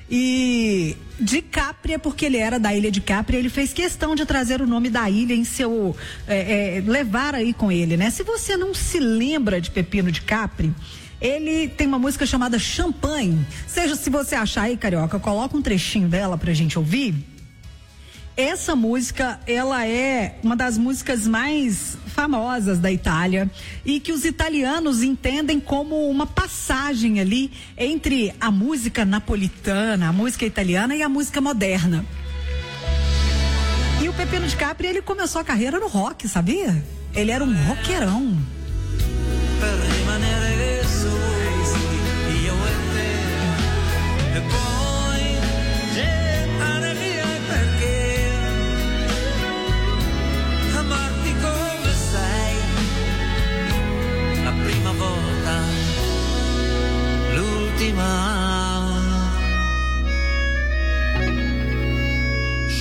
E Di Capri é porque ele era da ilha de Capri. Ele fez questão de trazer o nome da ilha em seu é, é, levar aí com ele, né? Se você não se lembra de Peppino Di Capri, ele tem uma música chamada Champagne. Seja, se você achar aí, Carioca, coloca um trechinho dela pra gente ouvir. Essa música, ela é uma das músicas mais famosas da Itália e que os italianos entendem como uma passagem ali entre a música napolitana, a música italiana e a música moderna. E o Peppino Di Capri, ele começou a carreira no rock, sabia? Ele era um rockerão.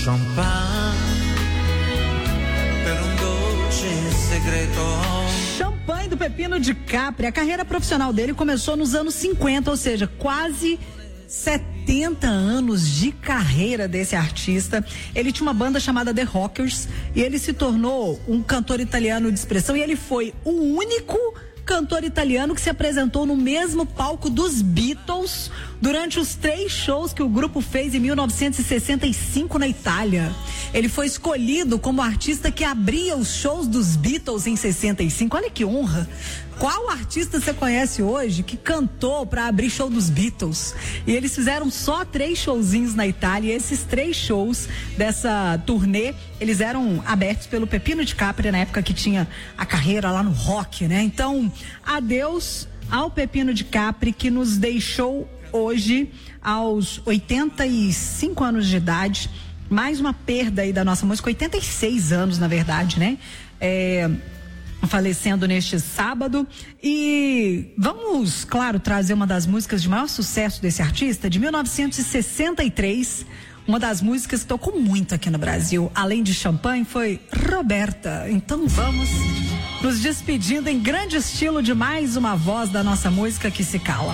champagne per un dolce segreto. Champanhe do Pepino de Capri. A carreira profissional dele começou nos anos cinquenta, ou seja, quase setenta anos de carreira desse artista. Ele tinha uma banda chamada The Rockers e ele se tornou um cantor italiano de expressão, e ele foi o único cantor italiano que se apresentou no mesmo palco dos Beatles durante os três shows que o grupo fez em mil novecentos e sessenta e cinco na Itália. Ele foi escolhido como artista que abria os shows dos Beatles em sessenta e cinco. Olha que honra! Qual artista você conhece hoje que cantou para abrir show dos Beatles? E eles fizeram só três showzinhos na Itália, e esses três shows dessa turnê, eles eram abertos pelo Pepino de Capri, na época que tinha a carreira lá no rock, né? Então, adeus ao Pepino de Capri, que nos deixou hoje aos oitenta e cinco anos de idade. Mais uma perda aí da nossa música, oitenta e seis anos, na verdade, né? É... falecendo neste sábado. E vamos, claro, trazer uma das músicas de maior sucesso desse artista, de mil novecentos e sessenta e três, uma das músicas que tocou muito aqui no Brasil, além de Champanhe, foi Roberta. Então vamos nos despedindo em grande estilo de mais uma voz da nossa música que se cala.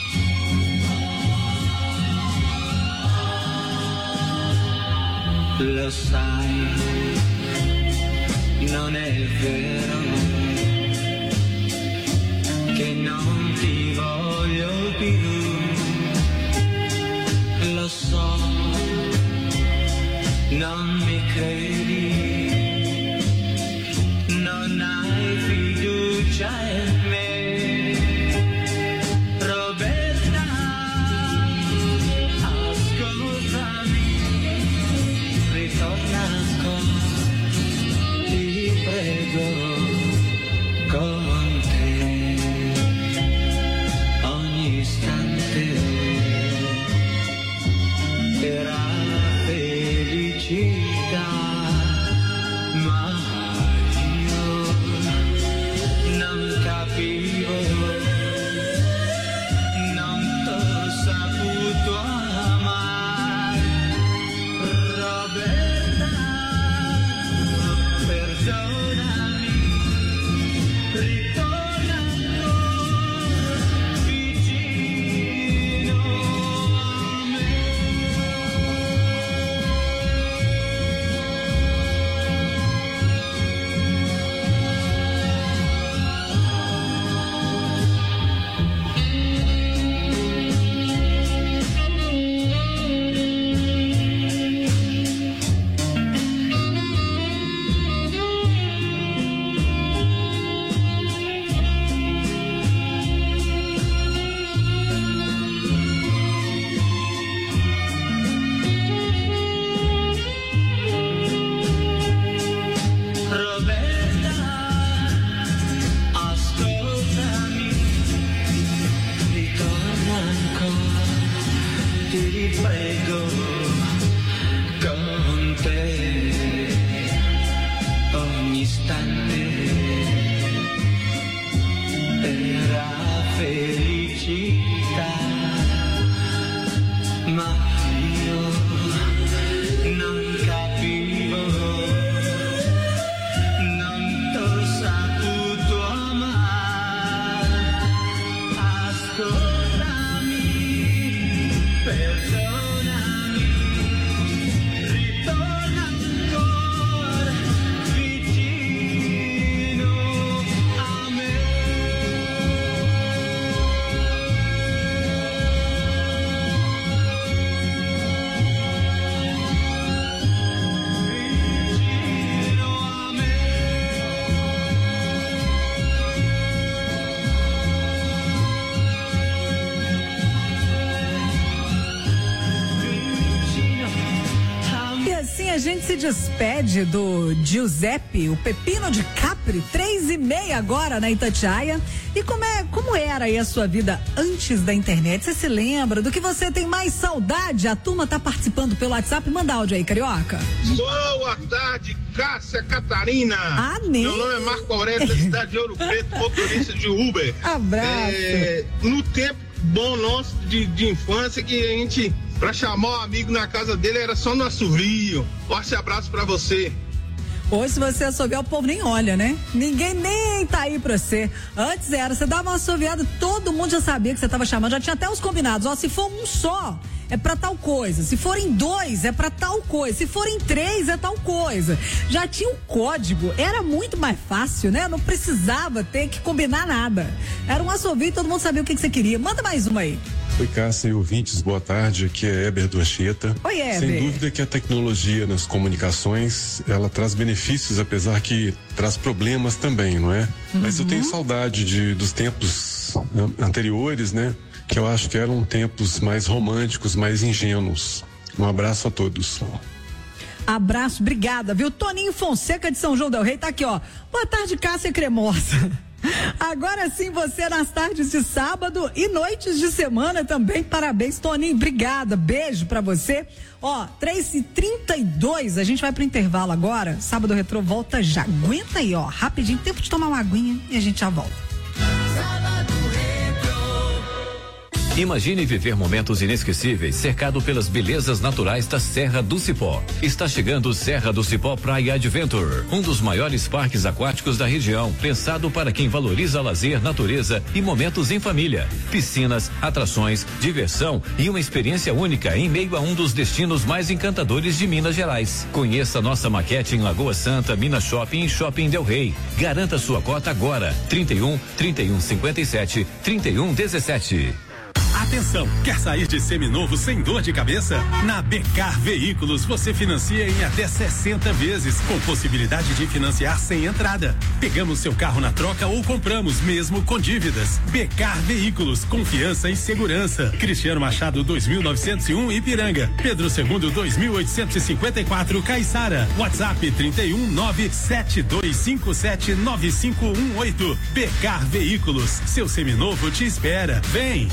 Lo sai, non è vero che non ti voglio più, lo so, non mi credi, non hai fiducia in me. Roberta, ascoltami, ritorna ancora, ti prego, con te ogni istante era felicità, ma io non capivo, non t'ho saputo amare. Roberta, perdonami, ritorna ancora vicino a me. Roberta, ascoltami, ritorna ancora, ti prego, con te ogni istante era felicità, ma io non capivo, non t'ho saputo amare. Ascoltami, perdonami, ritorna ancora vicino a me. E assim a gente se despede do Giuseppe, o Pepino de Capri, três e meia agora na Itatiaia. E como, é, como era aí a sua vida antes da internet? Você se lembra do que você tem mais saudade? A turma tá participando pelo WhatsApp. Manda áudio aí, Carioca. Boa tarde, Cássia Catarina. Ah, nem. Meu nome é Marco Aurélio, da cidade de Ouro Preto, motorista de Uber. Abraço. É, no tempo bom nosso de, de infância, que a gente Pra chamar um amigo na casa dele era só no assovio. Forte abraço pra você. Hoje, se você assoviar, o povo nem olha, né? Ninguém nem tá aí pra você. Antes era, você dava uma assoviada, todo mundo já sabia que você tava chamando, já tinha até os combinados. Ó, se for um só, é pra tal coisa. Se forem dois, é pra tal coisa. Se forem três, é tal coisa. Já tinha um código, era muito mais fácil, né? Não precisava ter que combinar nada. Era um assovio e todo mundo sabia o que, que você queria. Manda mais uma aí. Oi, Cássia e ouvintes, boa tarde, aqui é Heber do Anchieta. Oi, Heber. Sem dúvida que a tecnologia nas comunicações, ela traz benefícios, apesar que traz problemas também, não é? Uhum. Mas eu tenho saudade de, dos tempos anteriores, né? Que eu acho que eram tempos mais românticos, mais ingênuos. Um abraço a todos. Abraço, obrigada, viu? Toninho Fonseca de São João del Rei tá aqui, ó. Boa tarde, Cássia Cremosa. Agora sim, você nas tardes de sábado e noites de semana também. Parabéns, Toninho. Obrigada. Beijo pra você. Ó, três e trinta e dois, a gente vai pro intervalo agora. Sábado Retrô volta já. Aguenta aí, ó. Rapidinho, tempo de tomar uma aguinha e a gente já volta. Imagine viver momentos inesquecíveis cercado pelas belezas naturais da Serra do Cipó. Está chegando Serra do Cipó Praia Adventure, um dos maiores parques aquáticos da região, pensado para quem valoriza lazer, natureza e momentos em família. Piscinas, atrações, diversão e uma experiência única em meio a um dos destinos mais encantadores de Minas Gerais. Conheça nossa maquete em Lagoa Santa, Minas Shopping e Shopping Del Rey. Garanta sua cota agora. trinta e um, trinta e um, cinquenta e sete, trinta e um, dezessete. Atenção, quer sair de seminovo sem dor de cabeça? Na Becar Veículos você financia em até sessenta vezes, com possibilidade de financiar sem entrada. Pegamos seu carro na troca ou compramos, mesmo com dívidas. Becar Veículos, confiança e segurança. Cristiano Machado dois mil novecentos e um Ipiranga. Pedro segundo dois mil oitocentos e cinquenta e quatro Caiçara. WhatsApp trinta e um, nove sete dois cinco sete, nove cinco um oito. Becar Veículos, seu seminovo te espera. Vem!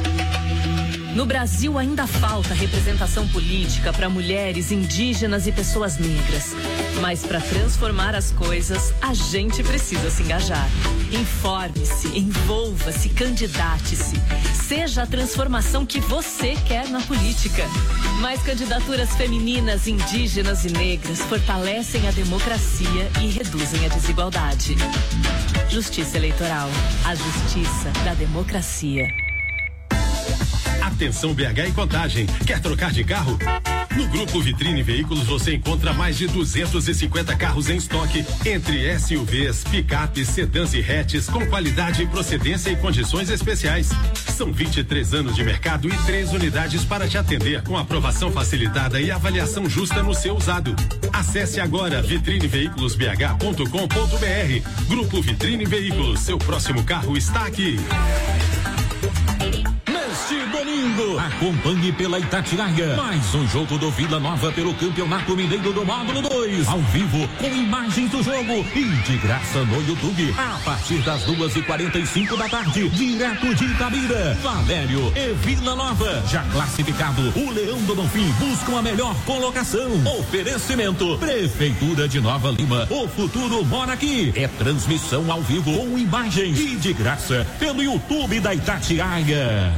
No Brasil ainda falta representação política para mulheres, indígenas e pessoas negras. Mas para transformar as coisas, a gente precisa se engajar. Informe-se, envolva-se, candidate-se. Seja a transformação que você quer na política. Mais candidaturas femininas, indígenas e negras fortalecem a democracia e reduzem a desigualdade. Justiça Eleitoral. A justiça da democracia. Atenção B H e Contagem, quer trocar de carro? No Grupo Vitrine Veículos você encontra mais de duzentos e cinquenta carros em estoque, entre S U Vs, picapes, sedãs e hatches com qualidade, procedência e condições especiais. São vinte e três anos de mercado e três unidades para te atender, com aprovação facilitada e avaliação justa no seu usado. Acesse agora vitrine veículos b h ponto com ponto b r. Grupo Vitrine Veículos, seu próximo carro está aqui. Neste domingo, acompanhe pela Itatiaia mais um jogo do Vila Nova pelo Campeonato Mineiro do Módulo dois, ao vivo, com imagens do jogo e de graça no YouTube, a partir das duas e quarenta e cinco da tarde, direto de Itabira. Valério e Vila Nova, já classificado, o Leão do Bonfim buscam a melhor colocação. Oferecimento, Prefeitura de Nova Lima, o futuro mora aqui. É transmissão ao vivo com imagens e de graça pelo YouTube da Itatiaia.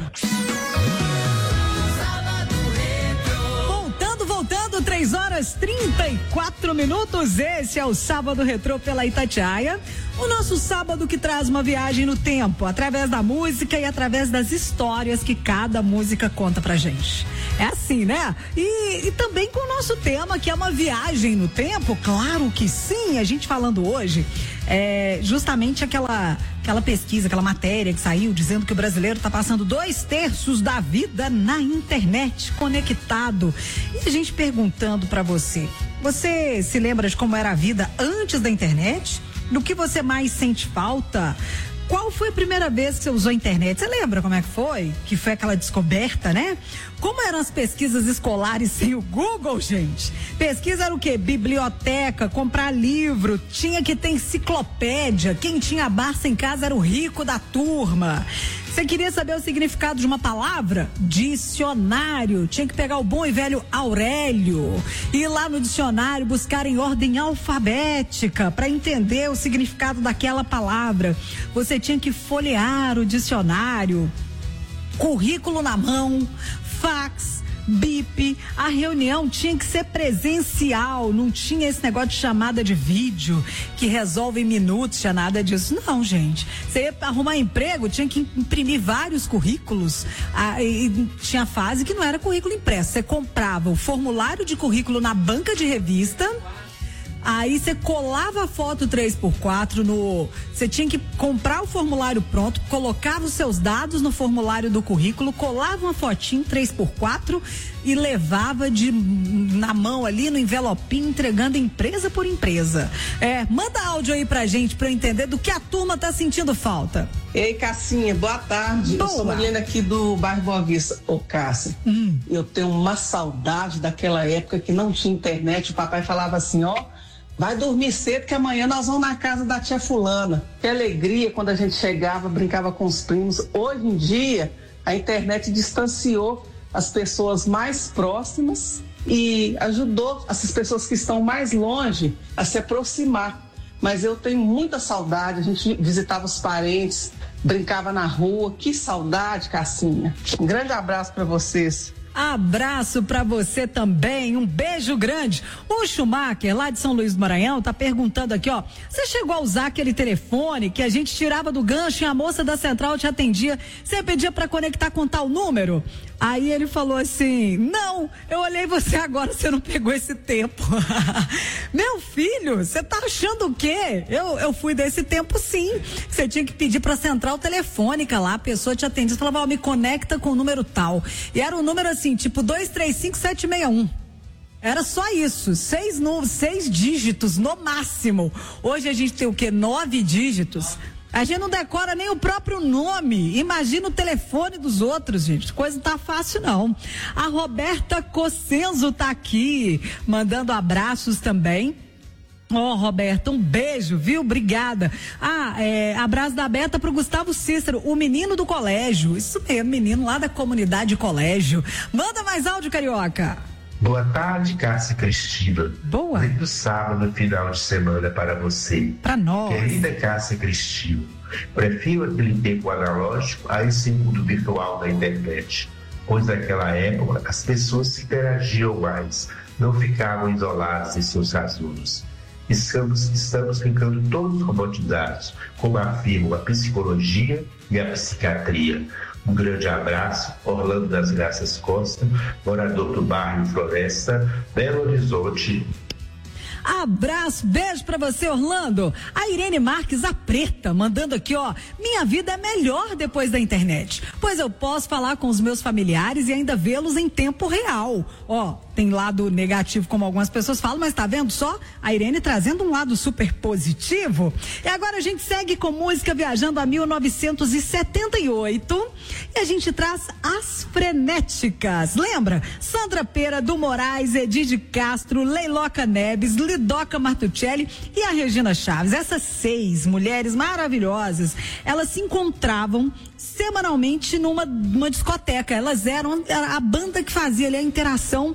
Voltando, voltando, três horas trinta e quatro minutos. Esse é o Sábado Retrô pela Itatiaia. O nosso sábado que traz uma viagem no tempo, através da música e através das histórias que cada música conta pra gente. É assim, né? E, e também com o nosso tema, que é uma viagem no tempo, claro que sim, a gente falando hoje, é justamente aquela, aquela pesquisa, aquela matéria que saiu dizendo que o brasileiro está passando dois terços da vida na internet, conectado. E a gente perguntando pra você, você se lembra de como era a vida antes da internet? Do que você mais sente falta? Qual foi a primeira vez que você usou a internet? Você lembra como é que foi? Que foi aquela descoberta, né? Como eram as pesquisas escolares sem o Google, gente? Pesquisa era o quê? Biblioteca, comprar livro, tinha que ter enciclopédia. Quem tinha Barça em casa era o rico da turma. Você queria saber o significado de uma palavra? Dicionário. Tinha que pegar o bom e velho Aurélio, ir lá no dicionário, buscar em ordem alfabética para entender o significado daquela palavra. Você tinha que folhear o dicionário, currículo na mão, fax, bip, a reunião tinha que ser presencial, não tinha esse negócio de chamada de vídeo que resolve em minutos, tinha nada disso. Não, gente. Você ia arrumar emprego, tinha que imprimir vários currículos, ah, e tinha fase que não era currículo impresso. Você comprava o formulário de currículo na banca de revista. Aí você colava a foto três por quatro no... Você tinha que comprar o formulário pronto, colocava os seus dados no formulário do currículo, colava uma fotinho três por quatro e levava de, na mão ali no envelopinho, entregando empresa por empresa. É, manda áudio aí pra gente, pra eu entender do que a turma tá sentindo falta. Ei, Cassinha, boa tarde. Boa. Eu sou Mariana aqui do bairro Boa Vista. Ô, Cássia, hum. eu tenho uma saudade daquela época que não tinha internet. O papai falava assim, ó, vai dormir cedo que amanhã nós vamos na casa da tia fulana. Que alegria quando a gente chegava, brincava com os primos. Hoje em dia, a internet distanciou as pessoas mais próximas e ajudou essas pessoas que estão mais longe a se aproximar. Mas eu tenho muita saudade, a gente visitava os parentes, brincava na rua. Que saudade, Cassinha. Um grande abraço para vocês. Abraço pra você também, um beijo grande. O Schumacher, lá de São Luís do Maranhão, tá perguntando aqui, ó, você chegou a usar aquele telefone que a gente tirava do gancho e a moça da central te atendia, você pedia pra conectar com tal número? Aí ele falou assim, não, eu olhei você agora, você não pegou esse tempo. Meu filho, você tá achando o quê? Eu, eu fui desse tempo sim, você tinha que pedir pra central telefônica lá, a pessoa te atendia, você falava, ó, me conecta com o número tal, e era um número assim, tipo dois três cinco sete seis um. Era só isso, seis, no, seis dígitos no máximo. Hoje a gente tem o quê? Nove dígitos. A gente não decora nem o próprio nome. Imagina o telefone dos outros, gente. Coisa não tá fácil, não. A Roberta Cossenzo tá aqui, mandando abraços também. Ó, oh, Roberta, um beijo, viu? Obrigada. Ah, é, abraço da Beta pro Gustavo Cícero, o menino do colégio. Isso mesmo, menino lá da comunidade colégio. Manda mais áudio, Carioca. Boa tarde, Cássia Cristina. Boa. Lindo sábado, final de semana para você. Para nós. Querida Cássia Cristina, prefiro aquele tempo analógico a esse mundo virtual da internet, pois naquela época as pessoas se interagiam mais, não ficavam isoladas em seus casulos. Estamos, estamos ficando todos robotizados, como afirmam a psicologia e a psiquiatria. Um grande abraço, Orlando das Graças Costa, morador do bairro Floresta, Belo Horizonte. Abraço, beijo pra você, Orlando. A Irene Marques, a preta, mandando aqui, ó, minha vida é melhor depois da internet, pois eu posso falar com os meus familiares e ainda vê-los em tempo real. Ó, tem lado negativo, como algumas pessoas falam, mas tá vendo só? A Irene trazendo um lado super positivo. E agora a gente segue com música viajando a mil novecentos e setenta e oito e a gente traz As Frenéticas. Lembra? Sandra Pera do Moraes, Edith Castro, Leiloca Neves, Lidoca Martuccelli e a Regina Chaves. Essas seis mulheres maravilhosas, elas se encontravam semanalmente numa, numa discoteca. Elas eram a banda que fazia ali a interação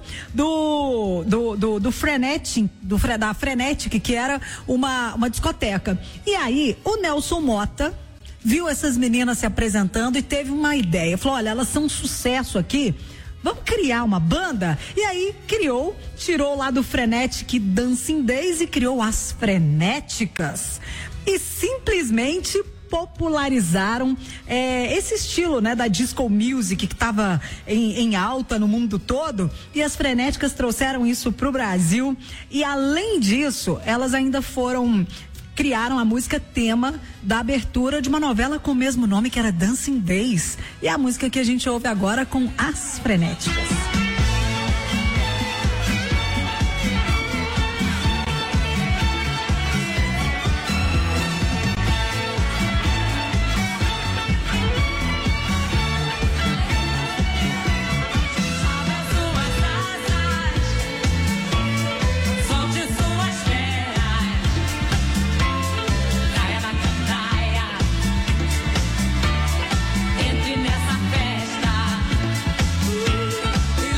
do do, do, do Frenetic, do, da Frenetic, que era uma, uma discoteca. E aí, o Nelson Mota viu essas meninas se apresentando e teve uma ideia. Falou, olha, elas são um sucesso aqui, vamos criar uma banda? E aí criou, tirou lá do Frenetic Dancing Days e criou as Frenéticas. E simplesmente popularizaram é, esse estilo, né, da disco music que estava em, em alta no mundo todo, e as Frenéticas trouxeram isso pro Brasil. E além disso, elas ainda foram criaram a música tema da abertura de uma novela com o mesmo nome, que era Dancing Days, e a música que a gente ouve agora com As Frenéticas. Entre nessa festa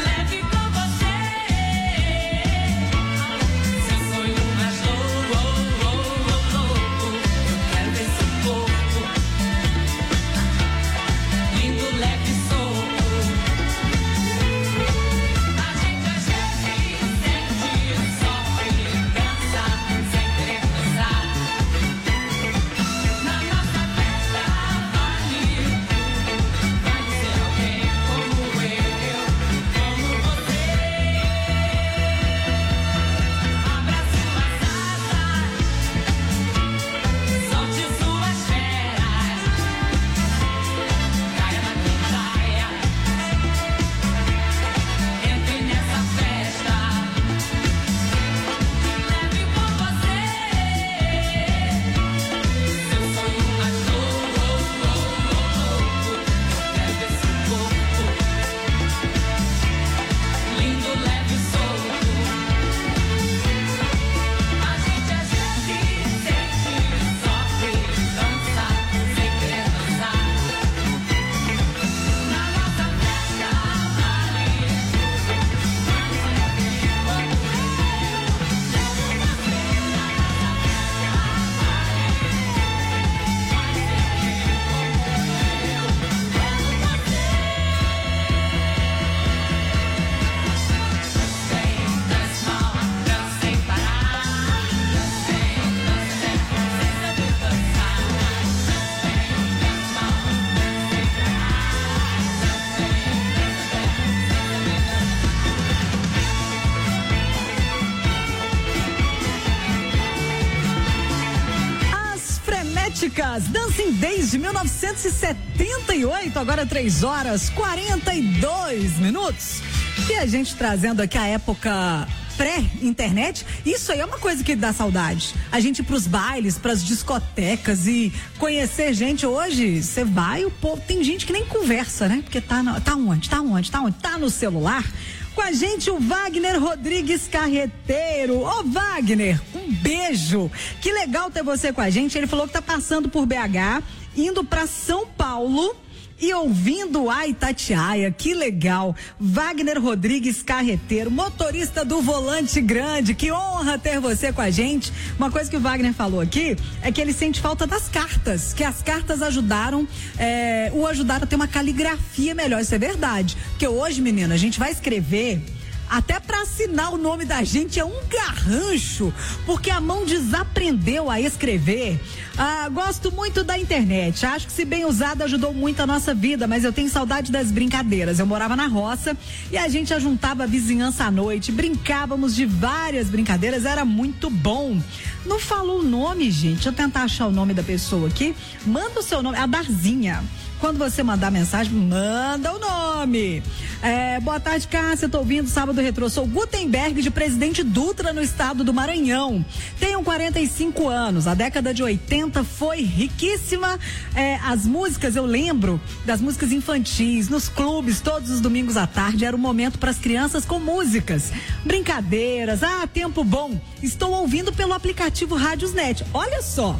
Românticas, Dancing Days de mil novecentos e setenta e oito, agora três horas quarenta e dois minutos. E a gente trazendo aqui a época pré-internet, isso aí é uma coisa que dá saudade. A gente ir pros bailes, pras discotecas e conhecer gente. Hoje, você vai, o povo, tem gente que nem conversa, né? Porque tá, na, tá onde? Tá onde? Tá onde? Tá no celular. Com a gente o Wagner Rodrigues Carreteiro. Ô Wagner, um beijo. Que legal ter você com a gente. Ele falou que tá passando por B H, indo pra São Paulo e ouvindo a Itatiaia. Que legal. Wagner Rodrigues Carreteiro, motorista do Volante Grande. Que honra ter você com a gente. Uma coisa que o Wagner falou aqui é que ele sente falta das cartas, que as cartas ajudaram, é, o ajudaram a ter uma caligrafia melhor. Isso é verdade. Porque hoje, menina, a gente vai escrever, até para assinar o nome da gente é um garrancho, porque a mão desaprendeu a escrever. Ah, gosto muito da internet, acho que se bem usada ajudou muito a nossa vida, mas eu tenho saudade das brincadeiras. Eu morava na roça e a gente ajuntava a vizinhança à noite, brincávamos de várias brincadeiras, era muito bom. Não falou o nome, gente, deixa eu tentar achar o nome da pessoa aqui. Manda o seu nome, a Darzinha. Quando você mandar mensagem, manda o nome. É, boa tarde, Cássia, tô ouvindo Sábado Retrô. Sou Gutenberg, de Presidente Dutra, no estado do Maranhão. Tenho quarenta e cinco anos. A década de oitenta foi riquíssima. É, as músicas, eu lembro das músicas infantis, nos clubes, todos os domingos à tarde, era um momento para as crianças com músicas, brincadeiras. Ah, tempo bom. Estou ouvindo pelo aplicativo Rádiosnet. Olha só,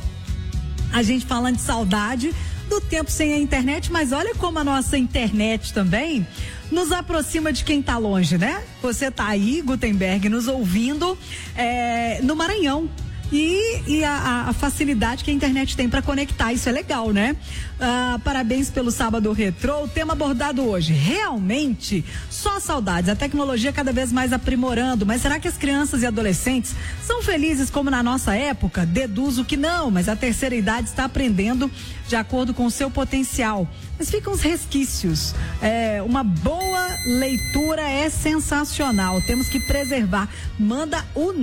a gente falando de saudade do tempo sem a internet, mas olha como a nossa internet também nos aproxima de quem tá longe, né? Você tá aí, Gutenberg, nos ouvindo é, no Maranhão. E, e a, a facilidade que a internet tem para conectar, isso é legal, né? Ah, parabéns pelo Sábado Retrô. O tema abordado hoje, realmente, só saudades, a tecnologia cada vez mais aprimorando, mas será que as crianças e adolescentes são felizes como na nossa época? Deduzo que não, mas a terceira idade está aprendendo de acordo com o seu potencial. Mas ficam os resquícios. É, uma boa leitura é sensacional, temos que preservar. Manda o